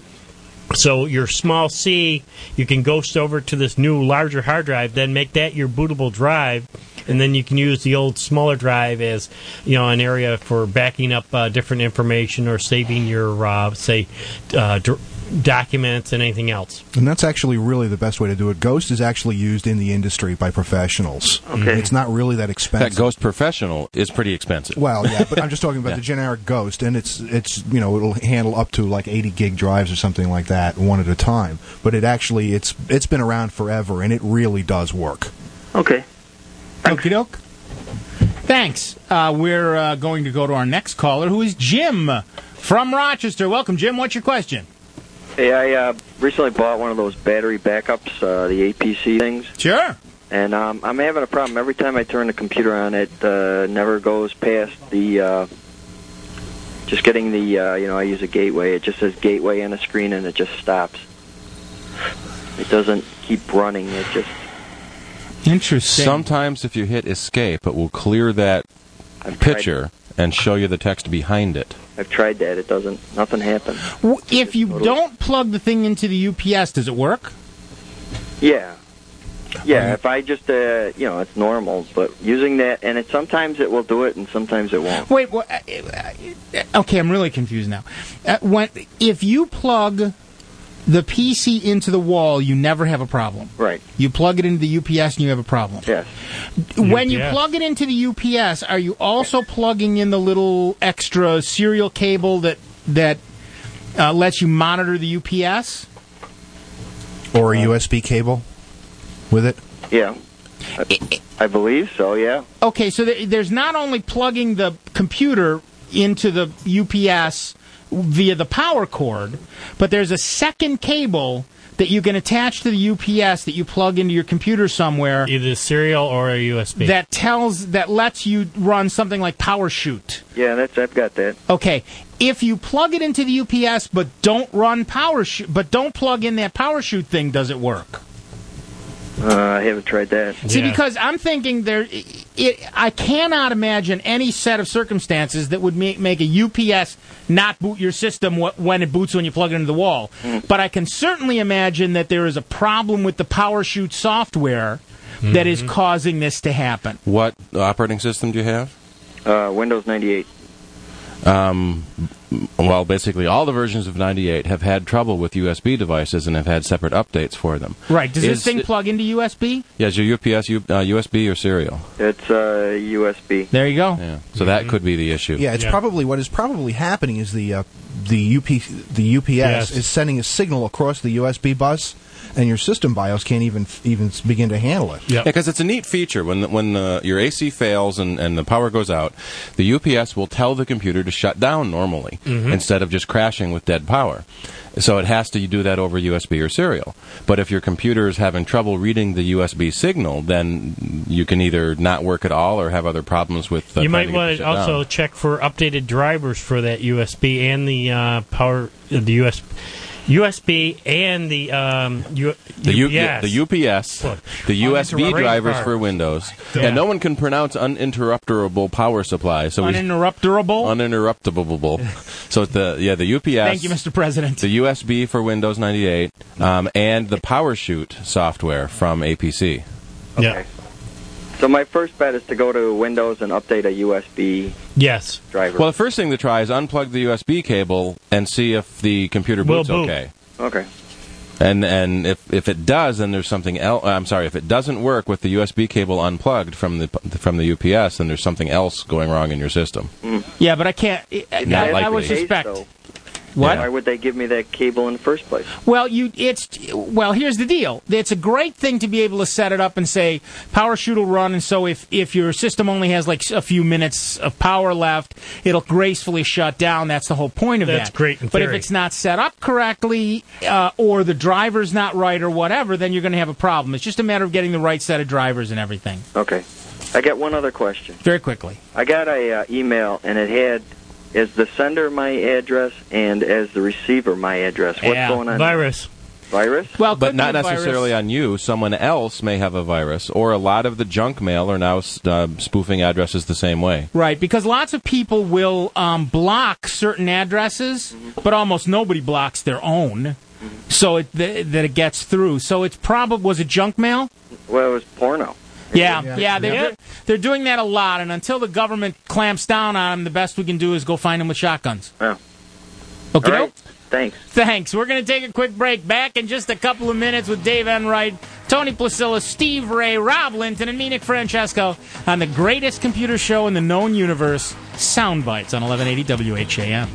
So your small C, you can ghost over to this new larger hard drive, then make that your bootable drive, and then you can use the old smaller drive as, you know, an area for backing up uh, different information or saving your, uh, say, uh, d- documents and anything else. And that's actually really the best way to do it. Ghost is actually used in the industry by professionals. Okay. It's not really that expensive. That Ghost Professional is pretty expensive. Well, yeah, but I'm just talking about Yeah. the generic Ghost, and it's it's you know it'll handle up to like eighty gig drives or something like that, one at a time. But it actually it's it's been around forever, and it really does work. Okay. Okie doke. Thanks. Uh, we're uh, going to go to our next caller, who is Jim from Rochester. Welcome, Jim. What's your question? Hey, I uh, recently bought one of those battery backups, uh, the A P C things. Sure. And um, I'm having a problem. Every time I turn the computer on, it uh, never goes past the, uh, just getting the, uh, you know, I use a gateway. It just says gateway on the screen, and it just stops. It doesn't keep running. It just... Interesting. Sometimes if you hit escape, it will clear that picture and show you the text behind it. I've tried that. It doesn't, nothing happens. W- If you don't plug the thing into the U P S, does it work? Yeah. Yeah, if I just, uh, you know, it's normal, but using that, and it sometimes it will do it, and sometimes it won't. Wait, what, uh, uh, okay, I'm really confused now. Uh, when if you plug the P C into the wall, you never have a problem. Right. You plug it into the U P S and you have a problem. Yes. When you U P S. plug it into the U P S, are you also plugging in the little extra serial cable that that uh, lets you monitor the U P S? Or a U S B cable with it? Yeah. I, I believe so, yeah. Okay, so there, there's not only plugging the computer into the U P S via the power cord, but there's a second cable that you can attach to the U P S that you plug into your computer somewhere. Either serial or a U S B. That tells that lets you run something like PowerShoot. Yeah, that's I've got that. Okay, if you plug it into the U P S but don't run PowerShoot, but don't plug in that PowerShoot thing, does it work? Uh, I haven't tried that. See, because I'm thinking there, it, I cannot imagine any set of circumstances that would make, make a U P S not boot your system wh- when it boots when you plug it into the wall. Mm. But I can certainly imagine that there is a problem with the PowerShoot software that is Mhm. causing this to happen. What operating system do you have? Uh, Windows ninety-eight. Um, well, basically all the versions of ninety-eight have had trouble with U S B devices and have had separate updates for them. Right. Does Is this thing it- plug into U S B? Yeah, is your U P S U, uh, U S B or serial? It's uh, U S B. There you go. Yeah. So that could be the issue. Yeah, it's probably what is probably happening is the uh, the U P the U P S Yes. is sending a signal across the U S B bus, and your system BIOS can't even even begin to handle it. Yeah, because it's a neat feature. When when uh, your A C fails and, and the power goes out, the U P S will tell the computer to shut down normally Mhm. instead of just crashing with dead power. So it has to do that over U S B or serial. But if your computer is having trouble reading the U S B signal, then you can either not work at all or have other problems with. Uh, You trying might to get want it to shut also down. check for updated drivers for that U S B and the uh, power, uh, the U S B. U S B and the um, U- The, U- U P S. the U P S, the U S B Uninterruptible drivers card. for Windows, Yeah. and no one can pronounce uninterruptible power supply. So we- Uninterruptible? uninterruptible. So it's the yeah the U P S. Thank you, Mister President. The U S B for Windows ninety-eight, um, and the PowerShoot software from A P C. Yeah. So my first bet is to go to Windows and update a U S B yes. driver. Well, the first thing to try is unplug the U S B cable and see if the computer Will boots boot. okay. Okay. And and if if it does, then there's something else. I'm sorry, if it doesn't work with the U S B cable unplugged from the from the U P S, then there's something else going wrong in your system. Yeah, but I can't. I, Not I, I would likely. suspect. So What? Why would they give me that cable in the first place? Well, you it's well. Here's the deal. It's a great thing to be able to set it up and say PowerShoot will run, and so if if your system only has like a few minutes of power left, it'll gracefully shut down. That's the whole point of That's that. great in But if theory. it's not set up correctly, uh, or the driver's not right, or whatever, then you're going to have a problem. It's just a matter of getting the right set of drivers and everything. Okay. I got one other question. Very quickly. I got a uh, email, and it had, is the sender my address and as the receiver my address? What's Yeah. going on? Virus. Virus? Well, But not necessarily on you. Someone else may have a virus, or a lot of the junk mail are now uh, spoofing addresses the same way. Right, because lots of people will um, block certain addresses, but almost nobody blocks their own, so it, th- that it gets through. So it's probably was it junk mail? Well, it was porno. Yeah, Yeah. yeah, they're, Yeah. they're doing that a lot, and until the government clamps down on them, the best we can do is go find them with shotguns. Oh. Okay. All right. Thanks. Thanks. We're going to take a quick break. Back in just a couple of minutes with Dave Enright, Tony Placilla, Steve Ray, Rob Linton, and me, Nick Francesco, on the greatest computer show in the known universe, Soundbites on eleven eighty W H A M.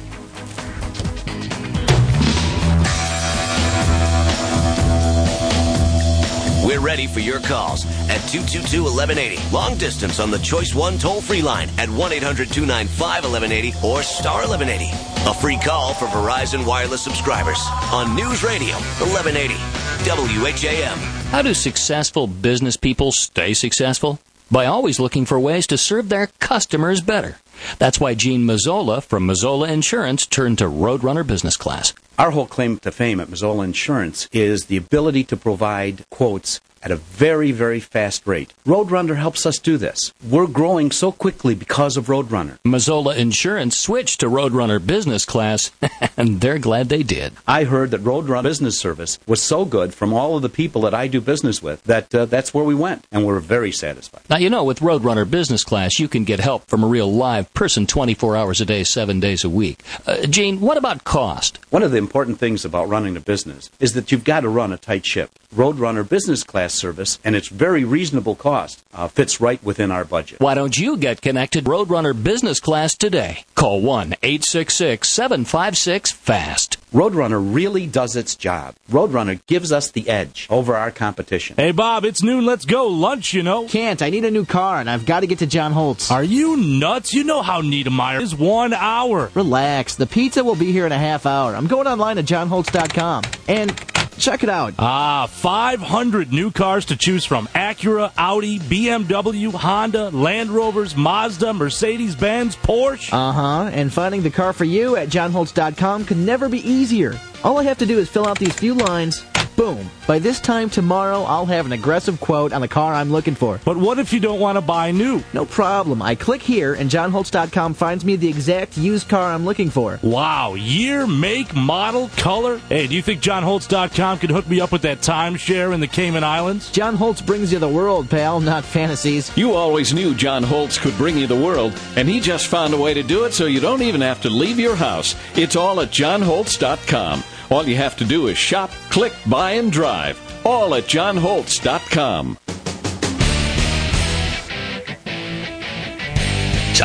We're ready for your calls at two two two, eleven eighty. Long distance on the Choice one toll-free line at one eight hundred, two nine five, eleven eighty or star eleven eighty. A free call for Verizon Wireless subscribers on News Radio eleven eighty W H A M. How do successful business people stay successful? By always looking for ways to serve their customers better. That's why Gene Mazzola from Mazzola Insurance turned to Roadrunner Business Class. Our whole claim to fame at Mazzola Insurance is the ability to provide quotes at a very, very fast rate. Roadrunner helps us do this. We're growing so quickly because of Roadrunner. Mazzola Insurance switched to Roadrunner Business Class, and they're glad they did. I heard that Roadrunner Business Service was so good from all of the people that I do business with that uh, that's where we went, and we're very satisfied. Now, you know, with Roadrunner Business Class, you can get help from a real live person twenty-four hours a day, seven days a week. Uh, Gene, what about cost? One of the important things about running a business is that you've got to run a tight ship. Roadrunner Business Class service, and its very reasonable cost, uh, fits right within our budget. Why don't you get connected to Roadrunner Business Class today? Call one eight six six, seven five six, FAST. Roadrunner really does its job. Roadrunner gives us the edge over our competition. Hey, Bob, it's noon. Let's go. Lunch, you know. Can't. I need a new car, and I've got to get to John Holtz. Are you nuts? You know how Niedermeyer is one hour. Relax. The pizza will be here in a half hour. I'm going online to john holtz dot com. And check it out. Ah, five hundred new cars to choose from. Acura, Audi, B M W, Honda, Land Rovers, Mazda, Mercedes-Benz, Porsche. Uh-huh. And finding the car for you at john holtz dot com could never be easier. All I have to do is fill out these few lines. Boom. By this time tomorrow, I'll have an aggressive quote on the car I'm looking for. But what if you don't want to buy new? No problem. I click here, and john holtz dot com finds me the exact used car I'm looking for. Wow. Year, make, model, color. Hey, do you think john holtz dot com can hook me up with that timeshare in the Cayman Islands? John Holtz brings you the world, pal, not fantasies. You always knew John Holtz could bring you the world, and he just found a way to do it so you don't even have to leave your house. It's all at john holtz dot com. All you have to do is shop, click, buy, and drive. All at john holtz dot com. Soundbites.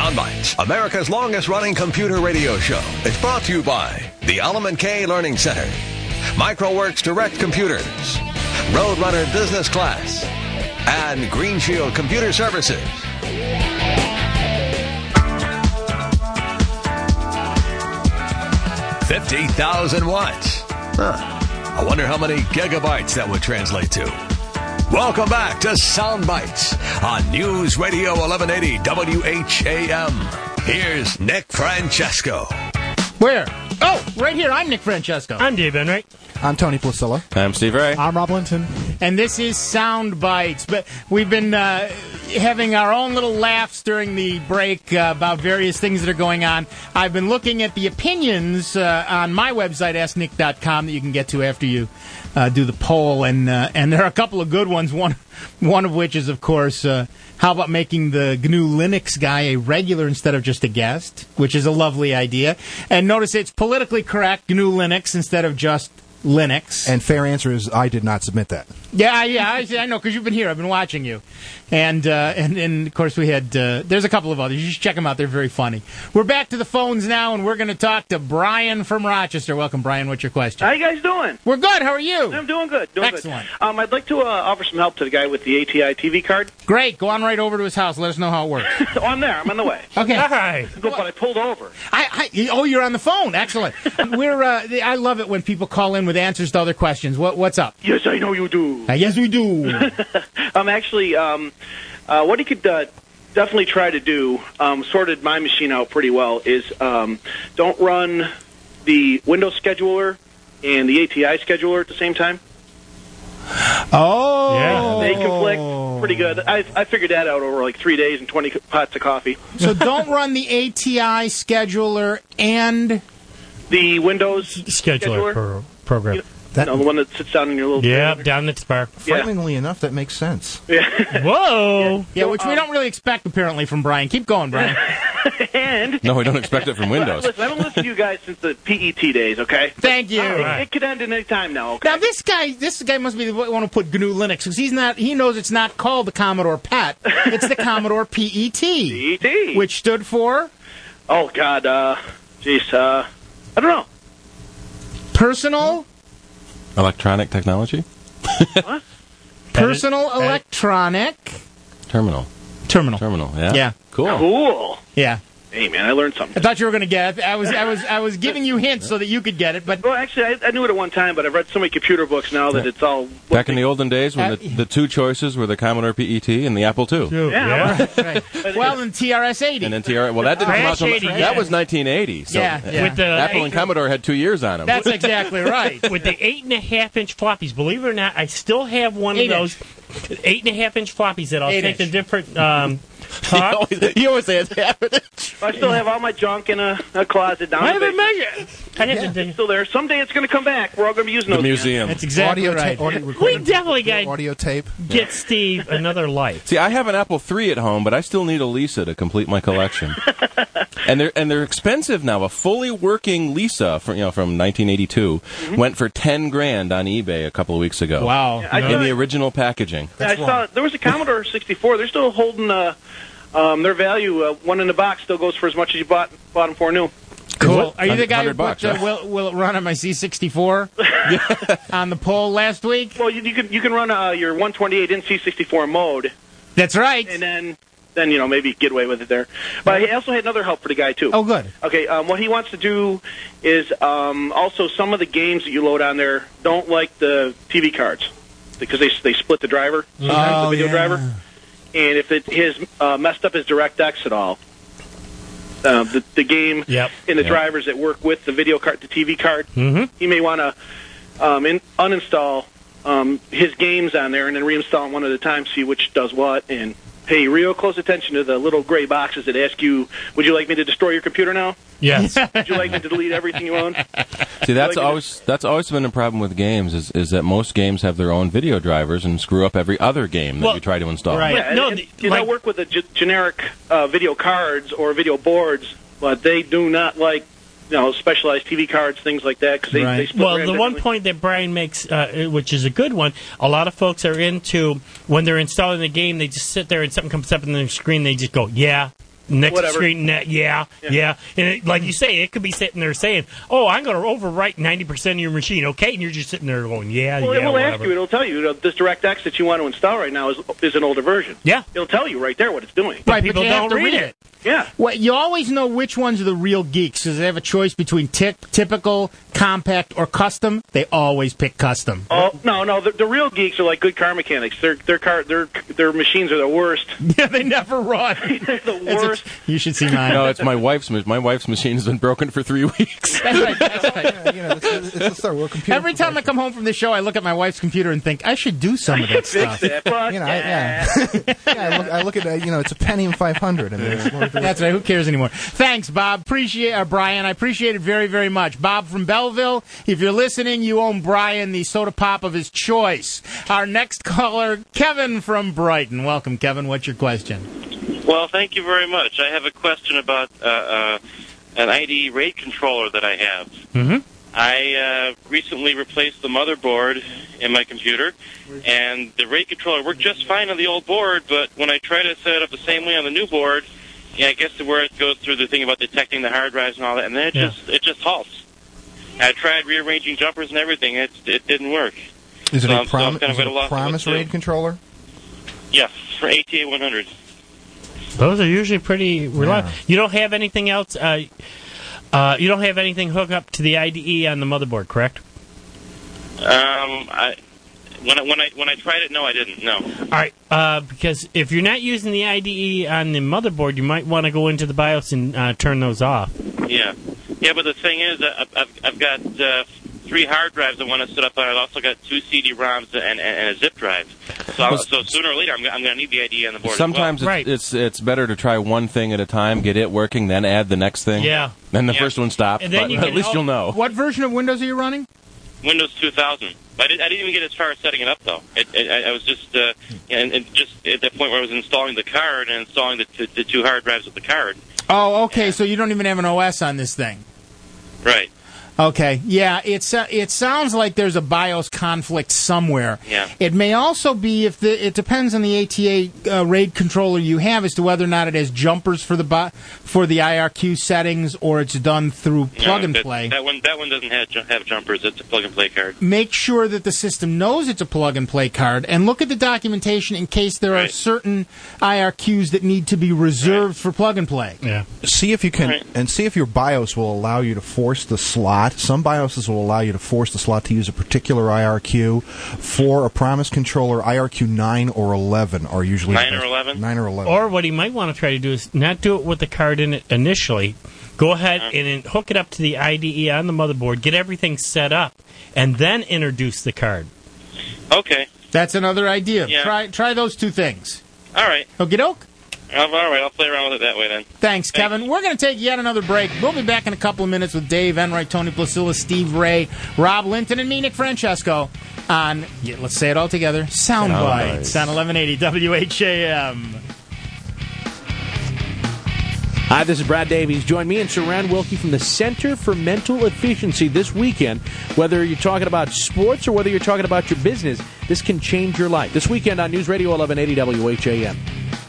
Bites, America's longest-running computer radio show, is brought to you by the Element K Learning Center, MicroWorks Direct Computers, Roadrunner Business Class, and Green Shield Computer Services. fifty thousand watts. Huh. I wonder how many gigabytes that would translate to. Welcome back to Sound Bites on News Radio eleven eighty W H A M. Here's Nick Francesco. Where? Oh, right here. I'm Nick Francesco. I'm Dave Enright. I'm Tony Placilla. I'm Steve Ray. I'm Rob Linton. And this is Sound Bites. But we've been uh, having our own little laughs during the break uh, about various things that are going on. I've been looking at the opinions uh, on my website, ask nick dot com, that you can get to after you uh, do the poll. And uh, and there are a couple of good ones, one, one of which is, of course, uh, how about making the G N U Linux guy a regular instead of just a guest, which is a lovely idea. And notice it's politically correct, G N U Linux instead of just Linux. And fair answer is I did not submit that. Yeah, yeah, I, I know, because you've been here. I've been watching you. And, uh, and, and of course, we had, uh, there's a couple of others. You should check them out. They're very funny. We're back to the phones now, and we're going to talk to Brian from Rochester. Welcome, Brian. What's your question? How you guys doing? We're good. How are you? I'm doing good. Doing Excellent. Good. Um, I'd like to uh, offer some help to the guy with the A T I T V card. Great. Go on right over to his house. Let us know how it works. Oh, I'm there. I'm on the way. Okay. Hi. But I pulled over. I, I, oh, you're on the phone. Excellent. We're. Uh, I love it when people call in with answers to other questions. What, what's up? Yes, I know you do. Uh, yes, we do. I'm actually, um, uh, what he could uh, definitely try to do, um, sorted my machine out pretty well, is um, don't run the Windows scheduler and the A T I scheduler at the same time. Oh. Yeah. They conflict pretty good. I, I figured that out over like three days and twenty pots of coffee. So don't run the A T I scheduler and the Windows scheduler, scheduler. Pro- program. You know, That, no, the one that sits down in your little... Yeah, down at the bar. Frighteningly enough, that makes sense. Yeah. Whoa! Yeah, yeah, which we don't really expect, apparently, from Brian. Keep going, Brian. And... No, we don't expect it from Windows. Listen, I've been listening to you guys since the P E T days, okay? Thank you. It, Right. it could end at any time now, okay? Now, this guy this guy must be the one who put G N U Linux, because he's not, he knows it's not called the Commodore P E T. It's the Commodore P E T. P E T. Which stood for? Oh, God, uh... Jeez, uh... I don't know. Personal... Electronic technology? What? Personal electronic... Terminal. Terminal. Terminal, yeah. Yeah. Cool. Cool. Yeah. Hey, man, I learned something. I thought you were going to get it. I was, I was, I was giving you hints so that you could get it, but... Well, actually, I, I knew it at one time, but I've read so many computer books now that it's all... Back in the olden days when the, the two choices were the Commodore P E T and the Apple two. Yeah. Right, right. Well, and T R S eighty. And then T R S... Well, that didn't come out till... eighty, That yeah. was nineteen eighty. So Yeah, yeah. With the Apple eight- and Commodore had two years on them. That's exactly right. With the eight and a half inch floppies, believe it or not, I still have one Eight of those eight and a half inch floppies that I'll Eight take inch. the different um, you, top. always, you always say it's happening. I still have all my junk in a, a closet down I the haven't basement. measured. I haven't It's still there. Someday it's going to come back. We're all going to be using The those again. museum. That's exactly audio right. ta- audio We recording- definitely got audio tape. get Steve another life. See, I have an Apple three at home, but I still need a Lisa to complete my collection. and they're and they're expensive now. A fully working Lisa from you know from nineteen eighty-two Mm-hmm. went for ten grand on eBay a couple of weeks ago. Wow. I In saw, the original packaging. I saw there was a Commodore sixty-four. They're still holding uh, um, their value. Uh, one in the box still goes for as much as you bought bought them for new. Cool. Are you the guy who one hundred bucks, put, uh, right? will, will it run on my C sixty-four on the poll last week? Well, you, you can you can run uh, your one twenty-eight in C sixty-four mode, That's right. and then then you know maybe get away with it there. But I also had another help for the guy too. Oh, good. Okay, um, what he wants to do is um, also some of the games that you load on there don't like the T V cards because they they split the driver, sometimes Oh, the video yeah. driver, and if it has uh, messed up his DirectX at all, uh, the the game Yep. and the Yep. drivers that work with the video card, the T V card, Mm-hmm. he may want to um, in, uninstall um, his games on there and then reinstall them one at a time, see which does what, and pay real close attention to the little gray boxes that ask you, would you like me to destroy your computer now? Yes. Would you like me to delete everything you own? See, that's Like it always that's always been a problem with games is, is that most games have their own video drivers and screw up every other game that Well, you try to install. right. Yeah, and, No, and the- you like- know, work with the g- generic uh, video cards or video boards, but they do not like, you know, specialized T V cards, things like that, because they, Right. they split Well, RAM the one differently. point that Brian makes, uh, which is a good one, a lot of folks are into when they're installing the game, they just sit there and something comes up on their screen, they just go, yeah, next Whatever. screen, net, yeah, yeah, Yeah. and it, like you say, it could be sitting there saying, "Oh, I'm going to overwrite ninety percent of your machine," okay, and you're just sitting there going, "Yeah, Well, yeah." it will whatever. ask you. It'll tell you, you know, this DirectX that you want to install right now is is an older version. Yeah, it'll tell you right there what it's doing. Right, people but you don't have to read read it. it. Yeah. Well, you always know which ones are the real geeks because they have a choice between ti- typical, compact, or custom. They always pick custom. Oh no, no, the, the real geeks are like good car mechanics. Their their car their their machines are the worst. Yeah, they never run. They're the It's a- worst. you should see mine. No, it's my wife's. ma- My wife's machine has been broken for three weeks. That's right. That's right. you know, it's, it's, it's the we're computer Every time I come home from the show, I look at my wife's computer and think I should do some of that stuff. You know, I, yeah. yeah, I look, I look at uh, you know, it's a Pentium five hundred. I mean, it's more- That's right. Who cares anymore? Thanks, Bob. Appreciate uh, Brian. I appreciate it very, very much. Bob from Belleville. If you're listening, you own Brian the soda pop of his choice. Our next caller, Kevin from Brighton. Welcome, Kevin. What's your question? Well, thank you very much. I have a question about uh, uh, an I D E RAID controller that I have. Mm-hmm. I uh, recently replaced the motherboard in my computer, and the RAID controller worked just fine on the old board, but when I try to set it up the same way on the new board, yeah, I guess where it goes through the thing about detecting the hard drives and all that, and then it Yeah. just it just halts. I tried rearranging jumpers and everything. It, it didn't work. Is it So a, I'm- so prom- I'm kind is of it at a a loss of what Promise to do. RAID controller? Yes, for A T A one hundred. Those are usually pretty reliable. You don't have anything else. Uh, uh, you don't have anything hooked up to the I D E on the motherboard, correct? Um, I when I when I when I tried it, no, I didn't. No. All right, uh, because if you're not using the I D E on the motherboard, you might want to go into the BIOS and uh, turn those off. Yeah, yeah, but the thing is, uh, I've I've, I've got uh, three hard drives I want to set up, and I've also got two C D ROMs and, and, and a zip drive. So, I'll- so sooner or later, I'm, I'm going to need the I D E on the board. Sometimes as well. it's, it's it's better to try one thing at a time, get it working, then add the next thing. Yeah. Then the Yeah. first one stops, And then but you at can least al- you'll know. What version of Windows are you running? Windows two thousand. I, did, I didn't even get as far as setting it up, though. It, it, I I was just, uh, and, and just at the point where I was installing the card and installing the, t- the two hard drives with the card. Oh, okay. So you don't even have an O S on this thing. Right. Okay. Yeah, it's uh, it sounds like there's a BIOS conflict somewhere. Yeah. It may also be if the it depends on the A T A uh, RAID controller you have as to whether or not it has jumpers for the bi- for the I R Q settings or it's done through plug No, and that, play. That one, that one doesn't have, ju- have jumpers. It's a plug and play card. Make sure that the system knows it's a plug and play card and look at the documentation in case there are certain I R Qs that need to be reserved for plug and play. Yeah. See if you can, and see if your BIOS will allow you to force the slot. Some BIOSes will allow you to force the slot to use a particular I R Q. For a Promise controller, I R Q nine or eleven are usually Nine the or best. eleven? Nine or eleven. Or what he might want to try to do is not do it with the card in it initially. Go ahead and then hook it up to the I D E on the motherboard, get everything set up, and then introduce the card. Okay. That's another idea. Yeah. Try try those two things. All right. Okie doke. All right. I'll play around with it that way then. Thanks, Kevin. We're going to take yet another break. We'll be back in a couple of minutes with Dave Enright, Tony Placilla, Steve Ray, Rob Linton, and me, Nick Francesco, on, yeah, let's say it all together, Sound Bites on eleven eighty W H A M. Hi, this is Brad Davies. Join me and Saran Wilkie from the Center for Mental Efficiency this weekend. Whether you're talking about sports or whether you're talking about your business, this can change your life. This weekend on News Radio eleven eighty W H A M.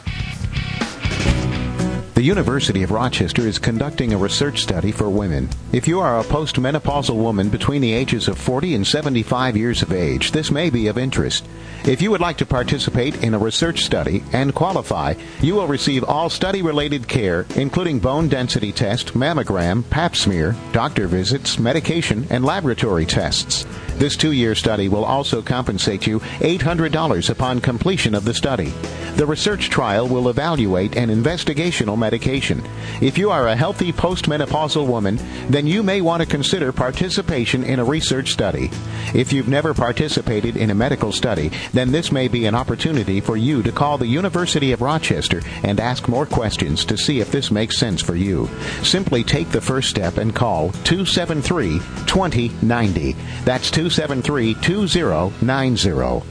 The University of Rochester is conducting a research study for women. If you are a postmenopausal woman between the ages of forty and seventy-five years of age, this may be of interest. If you would like to participate in a research study and qualify, you will receive all study-related care, including bone density test, mammogram, pap smear, doctor visits, medication, and laboratory tests. This two-year study will also compensate you eight hundred dollars upon completion of the study. The research trial will evaluate an investigational medication. If you are a healthy postmenopausal woman, then you may want to consider participation in a research study. If you've never participated in a medical study, then this may be an opportunity for you to call the University of Rochester and ask more questions to see if this makes sense for you. Simply take the first step and call two seven three, two zero nine zero. That's two seven three, two zero nine zero.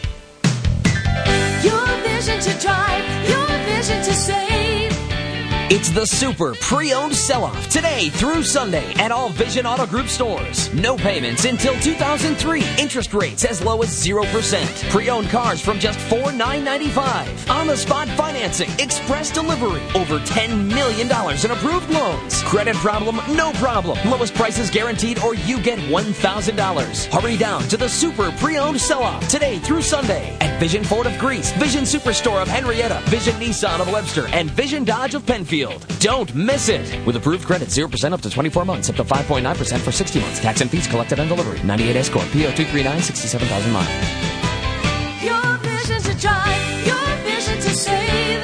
Your vision to drive, your vision to save. It's the Super Pre-Owned Sell-Off today through Sunday at all Vision Auto Group stores. No payments until two thousand three. Interest rates as low as zero percent. Pre-owned cars from just four thousand nine hundred ninety-five dollars. On-the-spot financing. Express delivery. Over ten million dollars in approved loans. Credit problem? No problem. Lowest prices guaranteed or you get one thousand dollars. Hurry down to the Super Pre-Owned Sell-Off today through Sunday at Vision Ford of Greece, Vision Superstore of Henrietta, Vision Nissan of Webster, and Vision Dodge of Penfield. Don't miss it. With approved credit, zero percent up to twenty-four months, up to five point nine percent for sixty months. Tax and fees collected on delivery. ninety-eight S Corp, P O two three nine, sixty-seven thousand miles. Your vision to drive, your vision to save.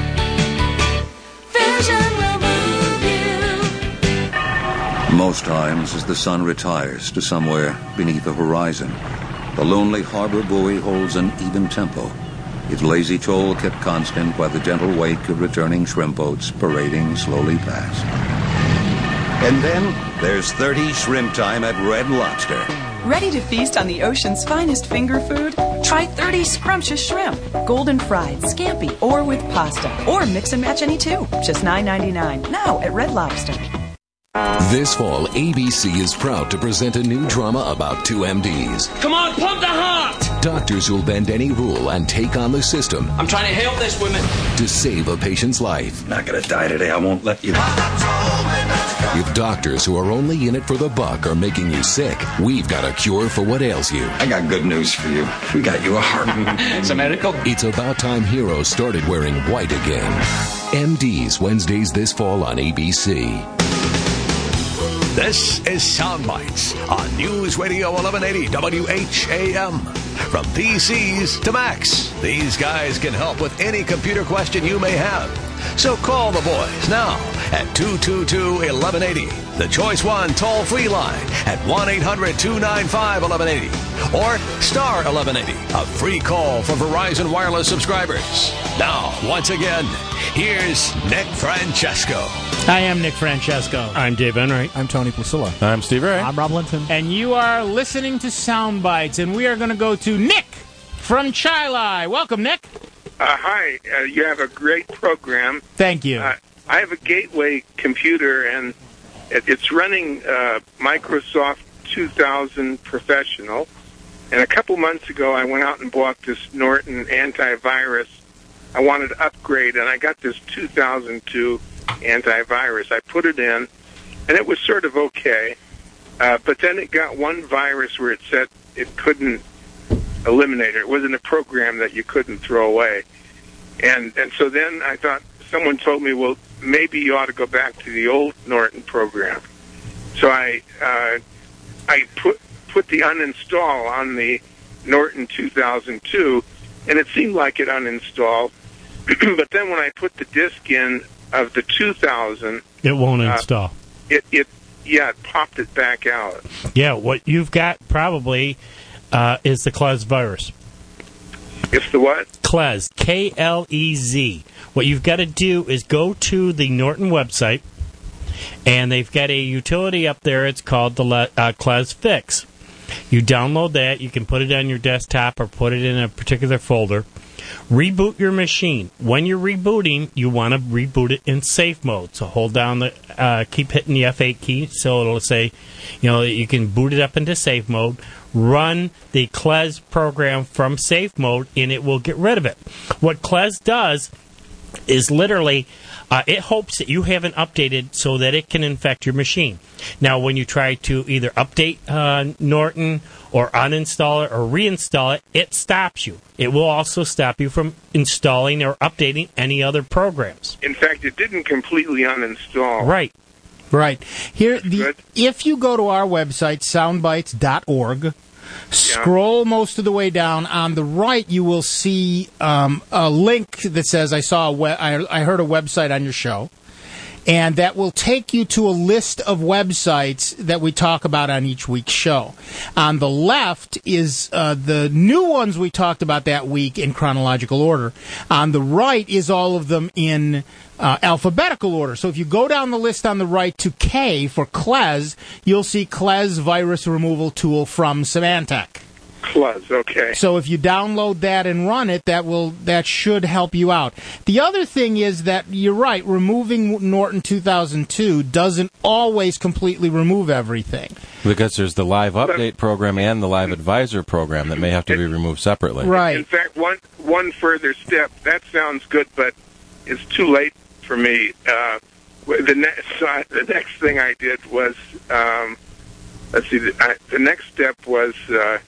Vision will move you. Most times, as the sun retires to somewhere beneath the horizon, the lonely harbor buoy holds an even tempo. Its lazy toll kept constant by the gentle wake of returning shrimp boats parading slowly past. And then there's thirty shrimp time at Red Lobster. Ready to feast on the ocean's finest finger food? Try thirty scrumptious shrimp, golden fried, scampi, or with pasta. Or mix and match any two. Just nine ninety-nine. Now at Red Lobster. This fall, A B C is proud to present a new drama about two M Ds. Come on, pump the heart! Doctors who'll bend any rule and take on the system. I'm trying to help this woman. To save a patient's life. Not gonna die today, I won't let you. If doctors who are only in it for the buck are making you sick, we've got a cure for what ails you. I got good news for you. We got you a heart. It's a medical? It's about time heroes started wearing white again. M Ds, Wednesdays this fall on A B C. This is Soundbites on News Radio eleven eighty W H A M. From P Cs to Macs, these guys can help with any computer question you may have. So call the boys now at two two two, eleven eighty, the Choice One toll-free line at one eight hundred, two nine five, eleven eighty, or star eleven eighty, a free call for Verizon Wireless subscribers. Now, once again, here's Nick Francesco. I am Nick Francesco. I'm Dave Enright. I'm Tony Placilla. I'm Steve Ray. I'm Rob Linton. And you are listening to Soundbites, and we are going to go to Nick from Chili. Welcome, Nick. Uh, hi. Uh, you have a great program. Thank you. Uh, I have a Gateway computer, and it, it's running uh, Microsoft two thousand Professional. And a couple months ago, I went out and bought this Norton antivirus. I wanted to upgrade, and I got this two thousand two antivirus. I put it in, and it was sort of okay. Uh, but then it got one virus where it said it couldn't eliminate it. It wasn't a program that you couldn't throw away. And and so then I thought, someone told me, well, maybe you ought to go back to the old Norton program. So I uh, I put put the uninstall on the Norton two thousand two, and it seemed like it uninstalled. But then when I put the disk in of the two thousand, it won't uh, install. It it yeah, it popped it back out. Yeah, what you've got probably uh, is the Klez virus. It's the what? Klez, K L E Z. What you've got to do is go to the Norton website, and they've got a utility up there. It's called the Le- uh, Klez Fix. You download that. You can put it on your desktop or put it in a particular folder. Reboot your machine. When you're rebooting, you want to reboot it in safe mode. So hold down the, uh, keep hitting the F eight key, so it'll say, you know, you can boot it up into safe mode. Run the Klez program from safe mode, and it will get rid of it. What Klez does is literally, uh, it hopes that you haven't updated so that it can infect your machine. Now, when you try to either update uh, Norton or uninstall it or reinstall it, it stops you. It will also stop you from installing or updating any other programs. In fact, it didn't completely uninstall. Right. Right. Here, the, if you go to our website, soundbites dot org, scroll most of the way down. On the right, you will see um, a link that says, I saw a we- I, I heard a website on your show. And that will take you to a list of websites that we talk about on each week's show. On the left is uh, the new ones we talked about that week in chronological order. On the right is all of them in uh, alphabetical order. So if you go down the list on the right to K for Klez, you'll see Klez virus removal tool from Symantec. Cluz, okay. So if you download that and run it, that will that should help you out. The other thing is that you're right, removing Norton two thousand two doesn't always completely remove everything. Because there's the Live Update program and the Live Advisor program that may have to be removed separately. Right. In fact, one one further step, that sounds good, but it's too late for me. Uh, the, next, uh, the next thing I did was, um, let's see, the, I, the next step was... Uh,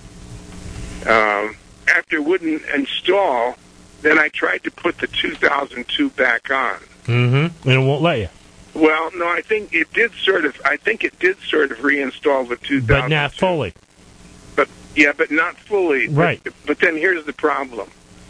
Um, after it wouldn't install, then I tried to put the two thousand two back on. Mm-hmm. And it won't let you. Well, no, I think it did sort of. I think it did sort of reinstall the two thousand two. But not fully. But yeah, but not fully. Right. But, but then here's the problem.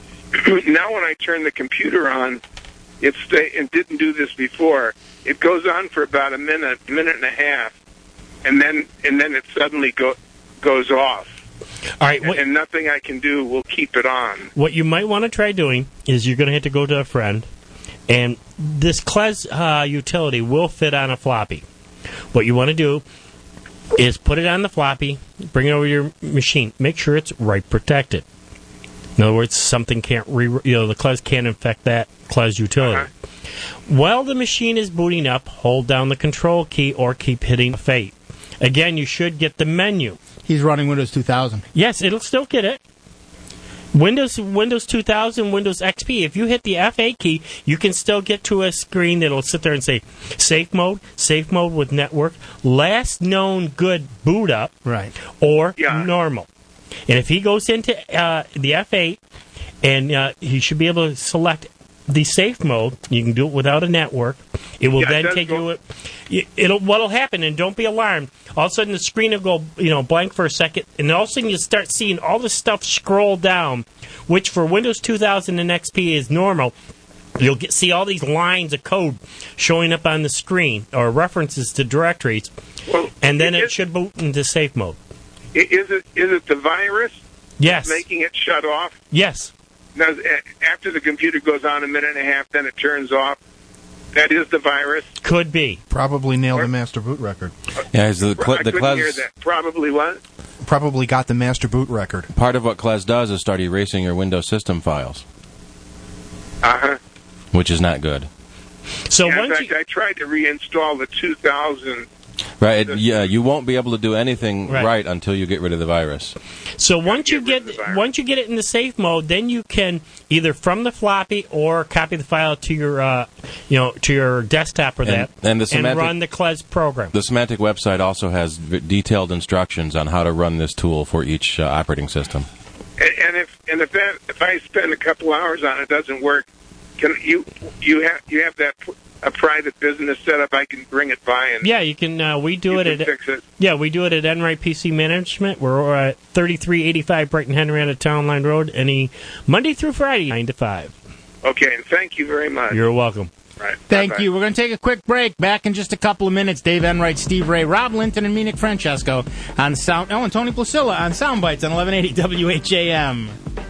Now, when I turn the computer on, it stay, it didn't do this before. It goes on for about a minute, minute and a half, and then and then it suddenly go, goes off. All right, what, and nothing I can do will keep it on. What you might want to try doing is you're going to have to go to a friend, and this Klez uh, utility will fit on a floppy. What you want to do is put it on the floppy, bring it over to your machine, make sure it's right protected. In other words, something can't re you know the Klez can't infect that Klez utility. Uh-huh. While the machine is booting up, hold down the control key or keep hitting F eight. Again, you should get the menu. He's running Windows two thousand. Yes, it'll still get it. Windows Windows two thousand, Windows X P, if you hit the F eight key, you can still get to a screen that'll sit there and say safe mode, safe mode with network, last known good boot up, right, or yeah. normal. And if he goes into uh, the F eight, and uh, he should be able to select the safe mode, you can do it without a network. It will yeah, then it take go- you. It'll what'll happen, and don't be alarmed. All of a sudden, the screen will go, you know, blank for a second, and then all of a sudden you start seeing all the stuff scroll down, which for Windows two thousand and X P is normal. You'll get see all these lines of code showing up on the screen or references to directories, well, and then it, it should boot into safe mode. Is it is it the virus? Yes. Making it shut off. Yes. Now, after the computer goes on a minute and a half, then it turns off. That is the virus. Could be. Probably nailed the master boot record. Yeah, it's the, cl- I the couldn't Klez, hear that. Probably what? Probably got the master boot record. Part of what Klez does is start erasing your Windows system files. Uh-huh. Which is not good. So yeah, in once fact, you... I tried to reinstall the two thousand. Right, it, yeah, you won't be able to do anything Right. right. until you get rid of the virus. So once you get once you get it into safe mode, then you can either from the floppy or copy the file to your uh, you know to your desktop or And- that, and the semantic- run the Klez program. The Symantec website also has v- detailed instructions on how to run this tool for each uh, operating system. And, and if and if that if I spend a couple hours on it, it doesn't work. Can you you have you have that a private business setup? I can bring it by and Yeah, you can. Uh, we do you it can at fix it. yeah we do it at Enright P C Management. We're at thirty-three eighty-five Brighton Henrietta Town Line Road. Any Monday through Friday, nine to five. Okay, and thank you very much. You're welcome. Right. Thank Bye-bye. you. We're going to take a quick break. Back in just a couple of minutes. Dave Enright, Steve Ray, Rob Linton, and me, Nick Francesco on Sound. Oh, and Tony Placilla on Soundbites on eleven eighty W H A M.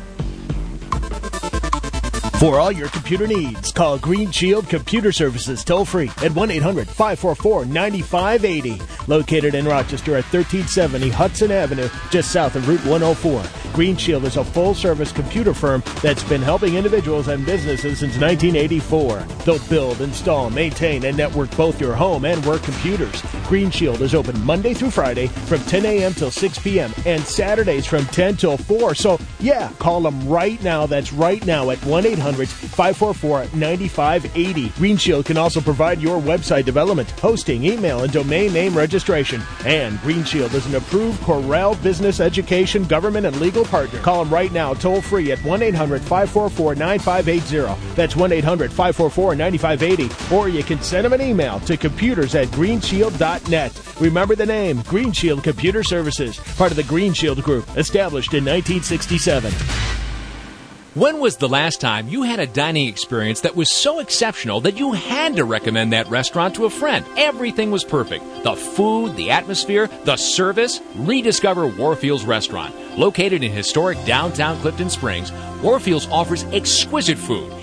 For all your computer needs, call Green Shield Computer Services toll-free at one eight hundred five four four nine five eight zero. Located in Rochester at thirteen seventy Hudson Avenue, just south of Route one oh four. Green Shield is a full-service computer firm that's been helping individuals and businesses since nineteen eighty-four. They'll build, install, maintain, and network both your home and work computers. Green Shield is open Monday through Friday from ten a.m. till six p.m. and Saturdays from ten till four. So, yeah, call them right now. That's right now at one eight hundred five four four nine five eight zero. Green Shield can also provide your website development, hosting, email, and domain name registration. And Green Shield is an approved Corel business education, government, and legal partner. Call them right now, toll free at one eight hundred five four four nine five eight zero. That's one eight hundred five four four nine five eight zero. Or you can send them an email to computers at greenshield dot net. Remember the name, Green Shield Computer Services, part of the Green Shield Group, established in nineteen sixty-seven. When was the last time you had a dining experience that was so exceptional that you had to recommend that restaurant to a friend? Everything was perfect. The food, the atmosphere, the service. Rediscover Warfield's Restaurant. Located in historic downtown Clifton Springs, Warfield's offers exquisite food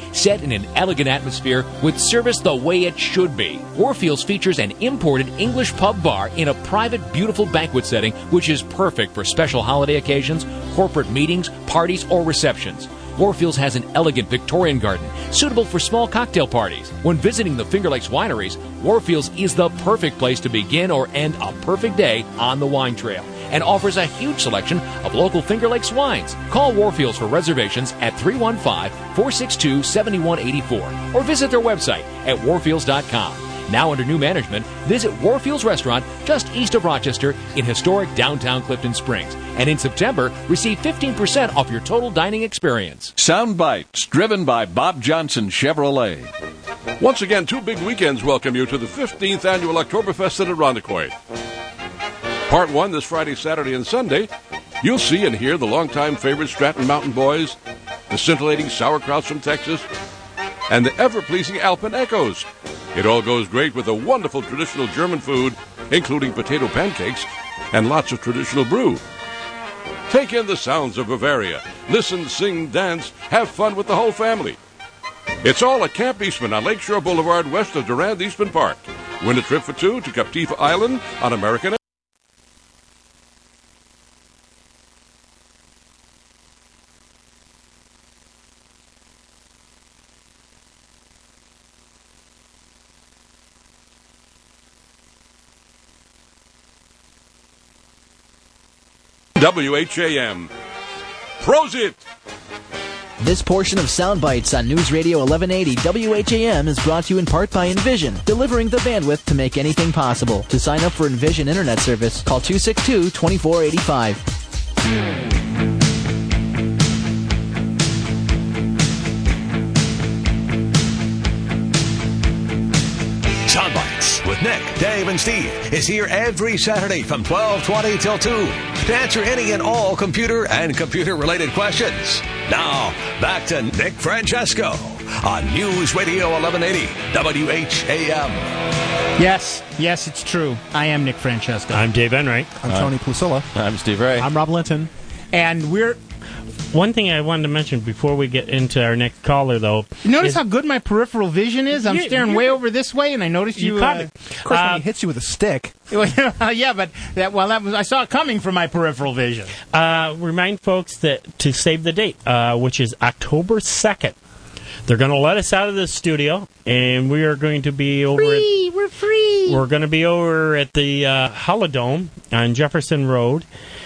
set in an elegant atmosphere with service the way it should be. Warfields features an imported English pub bar in a private, beautiful banquet setting, which is perfect for special holiday occasions, corporate meetings, parties, or receptions. Warfields has an elegant Victorian garden, suitable for small cocktail parties. When visiting the Finger Lakes wineries, Warfields is the perfect place to begin or end a perfect day on the wine trail, and offers a huge selection of local Finger Lakes wines. Call Warfields for reservations at three one five, four six two, seven one eight four or visit their website at warfields dot com. Now under new management, visit Warfields Restaurant just east of Rochester in historic downtown Clifton Springs. And in September, receive fifteen percent off your total dining experience. Sound Bites, driven by Bob Johnson Chevrolet. Once again, two big weekends welcome you to the fifteenth Annual Oktoberfest at Irondequoit. Part one this Friday, Saturday, and Sunday. You'll see and hear the longtime favorite Stratton Mountain Boys, the scintillating sauerkrauts from Texas, and the ever-pleasing Alpen Echoes. It all goes great with a wonderful traditional German food, including potato pancakes and lots of traditional brew. Take in the sounds of Bavaria. Listen, sing, dance, have fun with the whole family. It's all at Camp Eastman on Lakeshore Boulevard west of Durand Eastman Park. Win a trip for two to Captiva Island on American W H A M. Prosit! This portion of Sound Bites on News Radio eleven eighty W H A M is brought to you in part by Envision, delivering the bandwidth to make anything possible. To sign up for Envision Internet Service, call two six two, two four eight five. Sound Bites with Nick, Dave, and Steve is here every Saturday from twelve twenty till two to answer any and all computer and computer-related questions. Now, back to Nick Francesco on News Radio eleven eighty W H A M. Yes, yes, it's true. I am Nick Francesco. I'm Dave Enright. I'm Tony Plusilla. I'm Steve Ray. I'm Rob Linton. And we're... One thing I wanted to mention before we get into our next caller, though... Notice is, how good my peripheral vision is? I'm you, staring way over this way, and I noticed you... You caught uh, it. Of course, when he hits you with a stick. yeah, but that well, that was I saw it coming from my peripheral vision. Uh, remind folks that to save the date, uh, which is October second. They're going to let us out of the studio, and we are going to be over free, at... We're free! We're going to be over at the uh, Holodome on Jefferson Road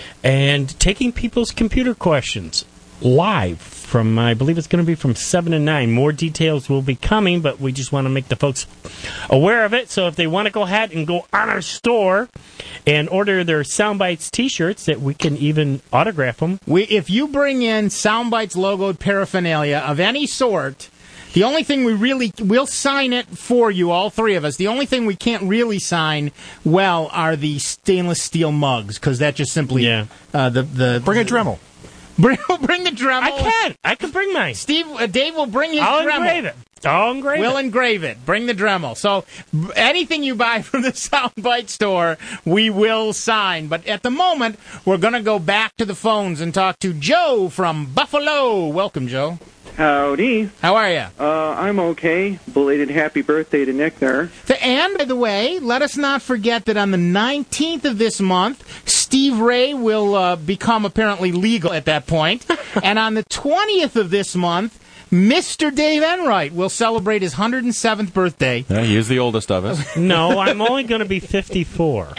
and taking people's computer questions live from, I believe it's going to be from seven to nine. More details will be coming, but we just want to make the folks aware of it. So if they want to go ahead and go on our store and order their Soundbites t-shirts, that we can even autograph them. We, if you bring in Soundbites logoed paraphernalia of any sort, the only thing we really, we'll sign it for you, all three of us. The only thing we can't really sign well are the stainless steel mugs, because that just simply, yeah. uh, the, the... Bring a Dremel. Bring, bring the Dremel. I can. I can bring mine. Steve, uh, Dave will bring his I'll Dremel. engrave it. I'll engrave we'll it. We'll engrave it. Bring the Dremel. So b- anything you buy from the Soundbite store, we will sign. But at the moment, we're going to go back to the phones and talk to Joe from Buffalo. Welcome, Joe. Howdy. How are you? Uh, I'm okay. Belated happy birthday to Nick there. And, by the way, let us not forget that on the nineteenth of this month, Steve Ray will uh, become apparently legal at that point. And on the twentieth of this month, Mister Dave Enright will celebrate his one hundred seventh birthday. Yeah, he is the oldest of us. No, I'm only going to be fifty-four.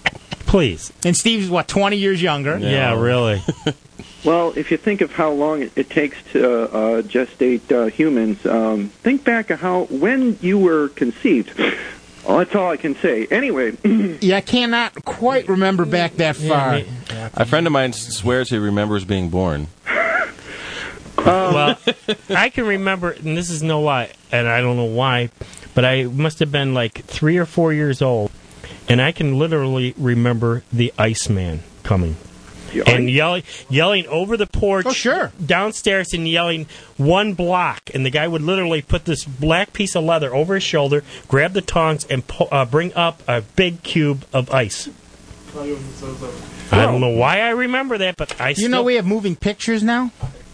Please. And Steve's, what, twenty years younger? Yeah, yeah really. Well, if you think of how long it, it takes to uh, gestate uh, humans, um, think back of how when you were conceived. Well, that's all I can say. Anyway. Yeah, I cannot quite remember back that far. Yeah, yeah, a friend of mine swears he remembers being born. Well, I can remember, and this is no lie, and I don't know why, but I must have been like three or four years old, and I can literally remember the Iceman coming. And yelling, yelling over the porch oh, sure. downstairs and yelling one block. And the guy would literally put this black piece of leather over his shoulder, grab the tongs, and po- uh, bring up a big cube of ice. I don't know why I remember that, but I You still... know we have moving pictures now?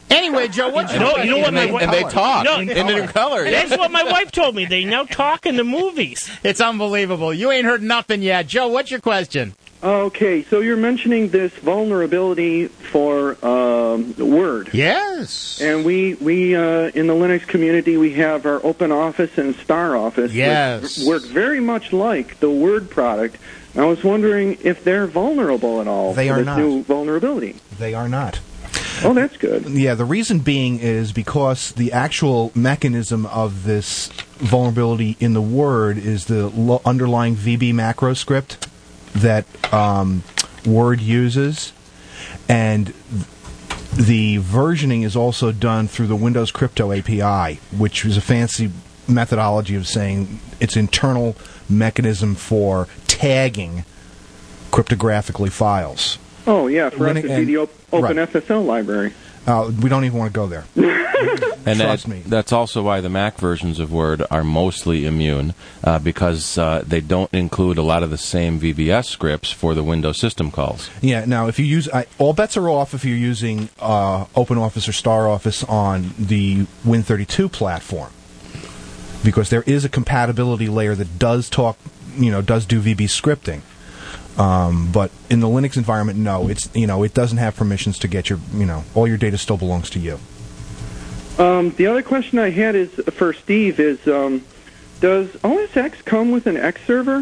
Anyway, Joe, what's your No, question? you know what my wife and they talk No, in their color. That's what my wife told me. They now talk in the movies. It's unbelievable. You ain't heard nothing yet. Joe, what's your question? Okay, so you're mentioning this vulnerability for um, Word. Yes. And we, we uh, in the Linux community, we have our Open Office and Star Office, Yes. which work very much like the Word product. I was wondering if they're vulnerable at all They to are this not. new vulnerability. They are not. Oh, that's good. Yeah, the reason being is because the actual mechanism of this vulnerability in the Word is the lo- underlying V B macro script that um, Word uses, and the versioning is also done through the Windows Crypto A P I, which is a fancy methodology of saying its internal mechanism for tagging cryptographically files. Oh, yeah, for us Linux- to see the op- Open right. F S L library. Uh, we don't even want to go there. And Trust that, me. that's also why the Mac versions of Word are mostly immune, uh, because uh, they don't include a lot of the same V B S scripts for the Windows system calls. Yeah, now if you use, I, all bets are off if you're using uh, OpenOffice or StarOffice on the Win thirty-two platform, because there is a compatibility layer that does talk, you know, does do V B scripting. Um, but in the Linux environment, no, it's you know it doesn't have permissions to get your you know all your data still belongs to you. Um, the other question I had is for Steve is, um, does O S X come with an X server?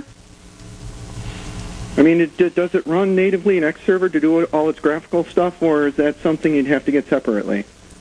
I mean, it, d- does it run natively in X server to do all its graphical stuff, or is that something you'd have to get separately?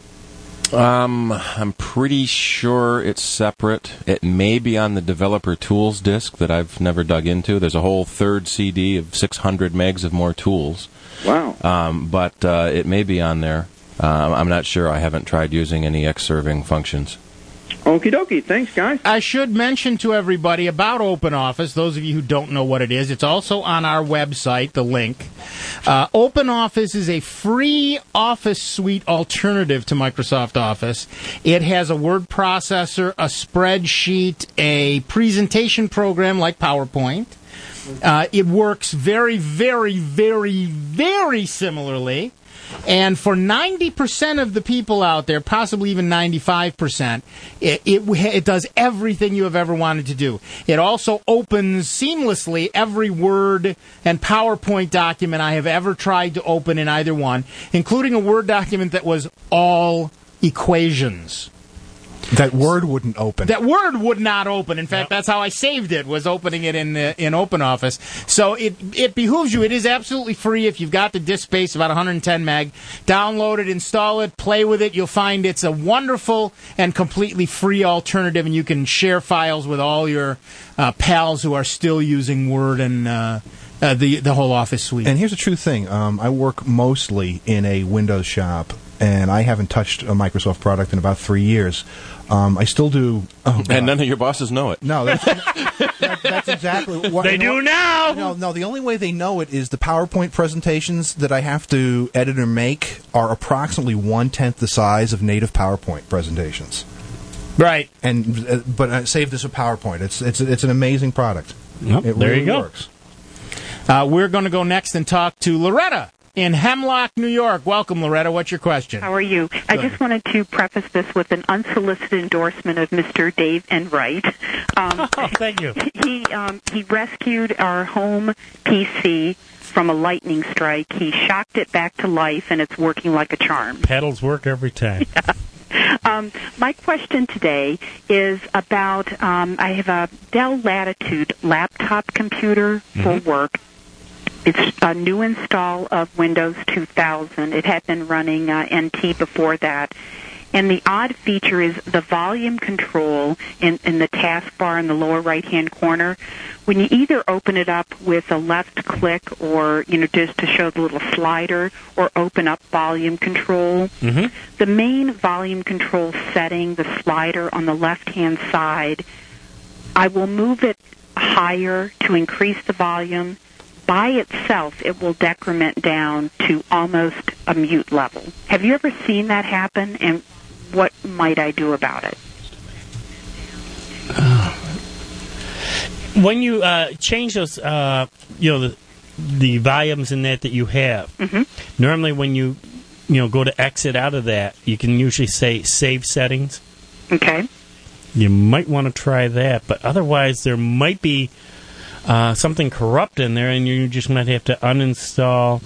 Um, I'm pretty sure it's separate. It may be on the developer tools disk that I've never dug into. There's a whole third C D of six hundred megs of more tools. Wow. Um, but uh, it may be on there. Um, I'm not sure. I haven't tried using any X-serving functions. Okie dokie. Thanks, guys. I should mention to everybody about OpenOffice, those of you who don't know what it is, it's also on our website, the link. Uh, OpenOffice is a free Office suite alternative to Microsoft Office. It has a word processor, a spreadsheet, a presentation program like PowerPoint. Uh, it works very, very, very, very similarly. And for ninety percent of the people out there, possibly even ninety-five percent, it, it, it does everything you have ever wanted to do. It also opens seamlessly every Word and PowerPoint document I have ever tried to open in either one, including a Word document that was all equations. That Word wouldn't open. That Word would not open. In fact, that's how I saved it, was opening it in uh, in OpenOffice. So it it behooves you. It is absolutely free if you've got the disk space, about one hundred ten meg. Download it, install it, play with it. You'll find it's a wonderful and completely free alternative, and you can share files with all your uh, pals who are still using Word and uh, uh, the, the whole Office suite. And here's the true thing. Um, I work mostly in a Windows shop, and I haven't touched a Microsoft product in about three years. Um, I still do. Oh, and none of your bosses know it. No, that's, that, that's exactly what They you know do what? now. No, no. The only way they know it is the PowerPoint presentations that I have to edit or make are approximately one tenth the size of native PowerPoint presentations. Right. And uh, but uh, save this with PowerPoint. It's it's it's an amazing product. Yep, it there really you go. works. Uh, we're going to go next and talk to Loretta in Hemlock, New York. Welcome, Loretta. What's your question? How are you? I just wanted to preface this with an unsolicited endorsement of Mister Dave Enright. Um, oh, thank you. He um, he rescued our home P C from a lightning strike. He shocked it back to life, and it's working like a charm. Pedals work every time. Yeah. Um, my question today is about, um, I have a Dell Latitude laptop computer for Mm-hmm. work. It's a new install of Windows two thousand. It had been running uh, N T before that. And the odd feature is the volume control in, in the taskbar in the lower right-hand corner. When you either open it up with a left click or, you know, just to show the little slider, or open up volume control, Mm-hmm. the main volume control setting, the slider on the left-hand side, I will move it higher to increase the volume. By itself, it will decrement down to almost a mute level. Have you ever seen that happen, and what might I do about it? When you uh, change those, uh, you know, the, the volumes in that that you have, Mm-hmm. normally when you you know, go to exit out of that, you can usually say save settings. Okay. You might want to try that, but otherwise there might be uh, something corrupt in there, and you just might have to uninstall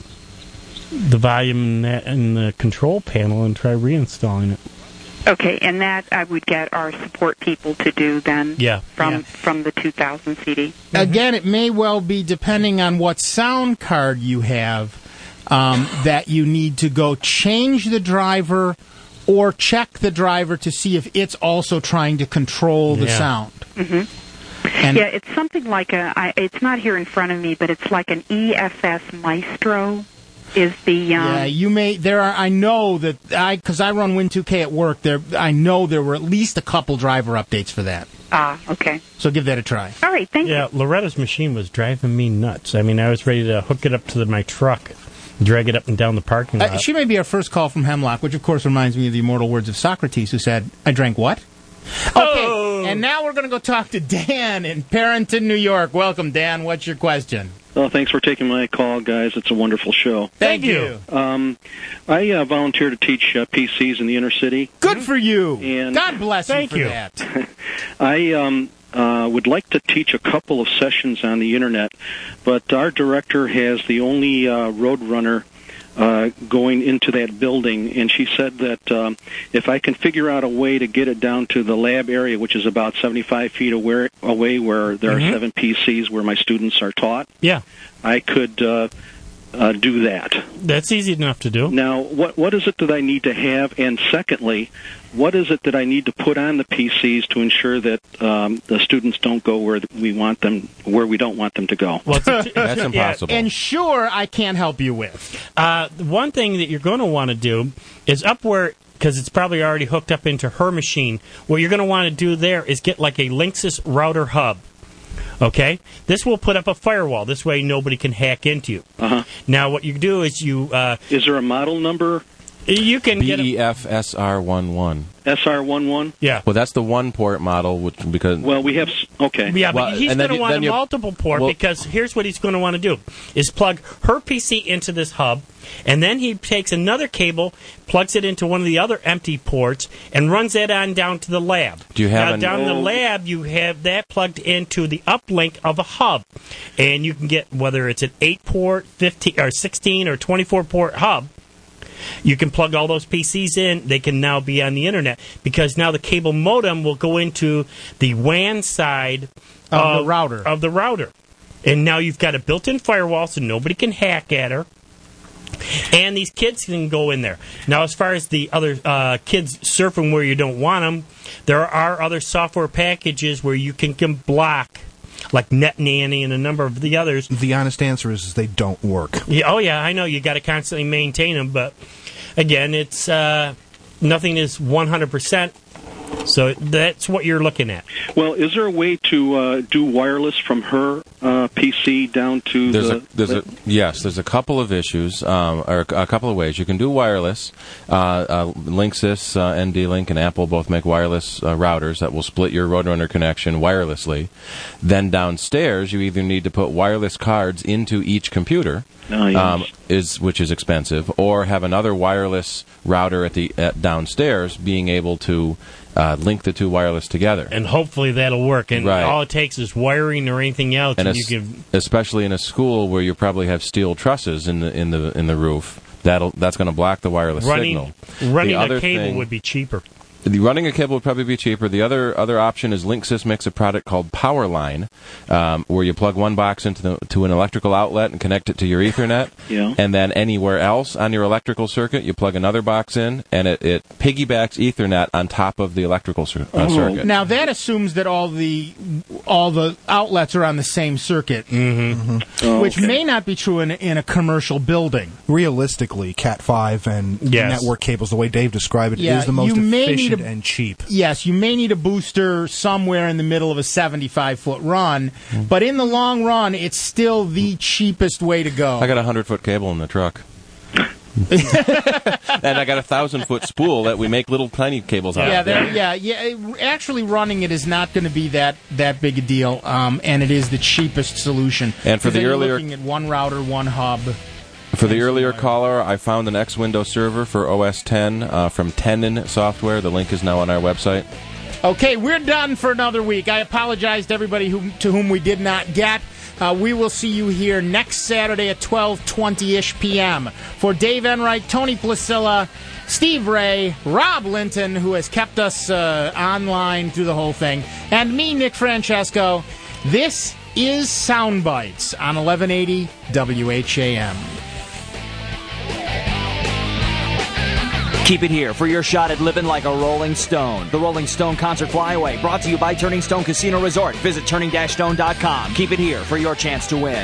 the volume in, that, in the control panel and try reinstalling it. Okay, and that I would get our support people to do then. Yeah. From Yeah. from the two thousand C D. Again, it may well be depending on what sound card you have um, that you need to go change the driver or check the driver to see if it's also trying to control the Yeah. sound. Mm-hmm. And yeah, it's something like a. I, it's not here in front of me, but it's like an E F S Maestro. Is the um, yeah, you may. There are. I know that I because I run Win two K at work. There, I know there were at least a couple driver updates for that. Ah, okay. So give that a try. All right, thank Yeah, Loretta's machine was driving me nuts. I mean, I was ready to hook it up to the, my truck, drag it up and down the parking lot. Uh, she may be our first call from Hemlock, which of course reminds me of the immortal words of Socrates, who said, "I drank what?" Okay, Oh! and now we're going to go talk to Dan in Parenton, New York. Welcome, Dan. What's your question? Oh, thanks for taking my call, guys. It's a wonderful show. Thank you. Um, I uh, volunteer to teach uh, P Cs in the inner city. Good for you. And God bless Thank you for you. that. I um, uh, would like to teach a couple of sessions on the internet, but our director has the only uh, Roadrunner uh, going into that building, and she said that um, if I can figure out a way to get it down to the lab area, which is about seventy-five feet away, away where there Mhm. are seven P Cs where my students are taught, Yeah, I could uh, uh, do that. that's easy enough to do. Now, what what is it that I need to have? And secondly, what is it that I need to put on the P Cs to ensure that um, the students don't go where we want them, where we don't want them to go? Well, it's- That's yeah, impossible. And sure, I can't help you with. Uh, the one thing that you're going to want to do is up where, because it's probably already hooked up into her machine, what you're going to want to do there is get like a Linksys router hub. Okay? This will put up a firewall. This way nobody can hack into you. Uh-huh. Now, what you do is you... Uh, Is there a model number? You can get B a... E F S R eleven. S R eleven? Yeah. Well, that's the one port model, which because Well, we have... s- Okay. Yeah, but Well, he's and then going to you- want then a you- multiple port well- because here's what he's going to want to do, is plug her P C into this hub, and then he takes another cable, plugs it into one of the other empty ports, and runs that on down to the lab. Do you have now, an- down in the Oh. lab, you have that plugged into the uplink of a hub, and you can get, whether it's an eight port, fifteen, or sixteen, or twenty-four port hub, you can plug all those P Cs in. They can now be on the internet because now the cable modem will go into the W A N side Of the router. Of the router, and now you've got a built-in firewall, so nobody can hack at her. And these kids can go in there. Now, as far as the other uh, kids surfing where you don't want them, there are other software packages where you can, can block, like NetNanny and a number of the others. The honest answer is they don't work. Yeah, oh yeah, I know you got to constantly maintain them, but again, it's uh, nothing is one hundred percent. So that's what you're looking at. Well, is there a way to uh, do wireless from her uh, P C down to There's the... a there's a yes there's a couple of issues um, or a couple of ways you can do wireless. Uh, uh, Linksys, uh, N D Link, and Apple both make wireless uh, routers that will split your Roadrunner connection wirelessly. Then downstairs, you either need to put wireless cards into each computer, Oh, yes. um, is which is expensive, or have another wireless router at the at downstairs being able to uh, link the two wireless together. And hopefully that'll work. And Right. all it takes is wiring or anything else, and, and you es- can. especially in a school where you probably have steel trusses in the in the in the roof, that'll that's going to block the wireless Running, signal. running The a other cable thing- would be cheaper. The running a cable would probably be cheaper. The other other option is Linksys makes a product called Powerline, um, where you plug one box into the, to an electrical outlet and connect it to your Ethernet. Yeah. And then anywhere else on your electrical circuit, you plug another box in, and it, it piggybacks Ethernet on top of the electrical cir- uh, circuit. Now that assumes that all the all the outlets are on the same circuit, Mm-hmm. which may not be true in, in a commercial building. Realistically, Cat five and Yes. network cables, the way Dave described it, is Yeah, the most you may efficient need a- and cheap. Yes, you may need a booster somewhere in the middle of a seventy-five foot run, but in the long run, it's still the cheapest way to go. I got a hundred foot cable in the truck. And I got a thousand foot spool that we make little tiny cables out Yeah, of. there- yeah, yeah. it- Actually, running it is not going to be that that big a deal, um, and it is the cheapest solution. And for Because the then you're earlier- looking at one router, one hub. For the earlier caller, I found an X Window server for O S ten uh, from Tenon Software. The link is now on our website. Okay, we're done for another week. I apologize to everybody who, to whom we did not get. Uh, we will see you here next Saturday at twelve twenty-ish p.m. For Dave Enright, Tony Placilla, Steve Ray, Rob Linton, who has kept us uh, online through the whole thing, and me, Nick Francesco, this is Soundbites on eleven eighty W H A M. Keep it here for your shot at living like a Rolling Stone. The Rolling Stone Concert Flyaway, brought to you by Turning Stone Casino Resort. Visit turning dash stone dot com. Keep it here for your chance to win.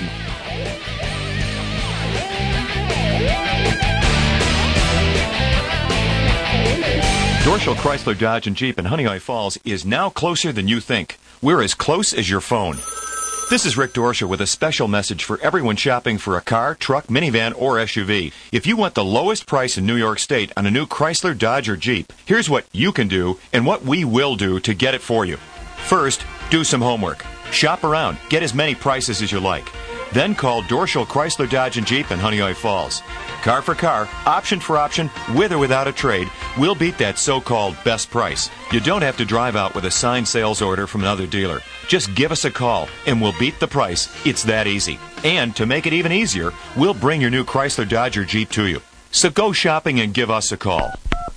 Dorschel Chrysler Dodge and Jeep in Honeoye Falls is now closer than you think. We're as close as your phone. This is Rick Dorschel with a special message for everyone shopping for a car, truck, minivan, or S U V. If you want the lowest price in New York State on a new Chrysler, Dodge, or Jeep, here's what you can do and what we will do to get it for you. First, do some homework. Shop around. Get as many prices as you like. Then call Dorschel Chrysler Dodge and Jeep in Honeoye Falls. Car for car, option for option, with or without a trade, we'll beat that so-called best price. You don't have to drive out with a signed sales order from another dealer. Just give us a call, and we'll beat the price. It's that easy. And to make it even easier, we'll bring your new Chrysler, Dodge, or Jeep to you. So go shopping and give us a call.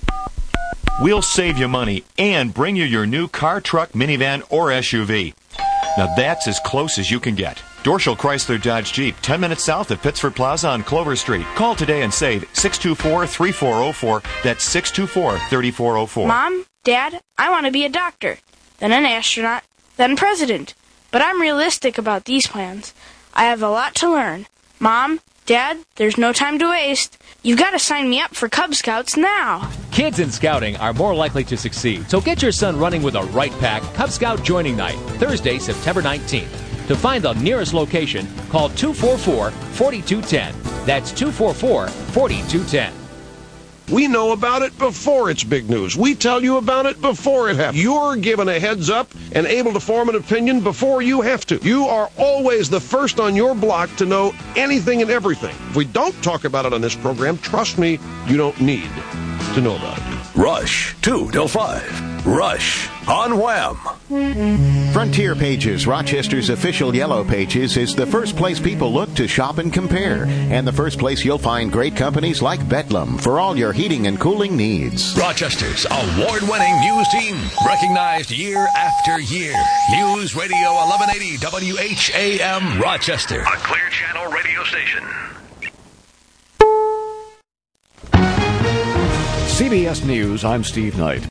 We'll save you money and bring you your new car, truck, minivan, or S U V. Now that's as close as you can get. Dorschel Chrysler Dodge Jeep, ten minutes south of Pittsford Plaza on Clover Street. Call today and save six two four, three four zero four. That's six two four, three four zero four. Mom, Dad, I want to be a doctor, then an astronaut, then president. But I'm realistic about these plans. I have a lot to learn. Mom, Dad, there's no time to waste. You've got to sign me up for Cub Scouts now. Kids in scouting are more likely to succeed, so get your son running with a right pack Cub Scout Joining Night, Thursday, September nineteenth. To find the nearest location, call two four four, four two one zero. That's two four four, four two one zero. We know about it before it's big news. We tell you about it before it happens. You're given a heads up and able to form an opinion before you have to. You are always the first on your block to know anything and everything. If we don't talk about it on this program, trust me, you don't need to know about it. Rush, two till five. Rush on Wham! Frontier Pages, Rochester's official Yellow Pages, is the first place people look to shop and compare, and the first place you'll find great companies like Bedlam for all your heating and cooling needs. Rochester's award-winning news team, recognized year after year. News Radio eleven eighty W H A M Rochester, a Clear Channel radio station. C B S News, I'm Steve Knight.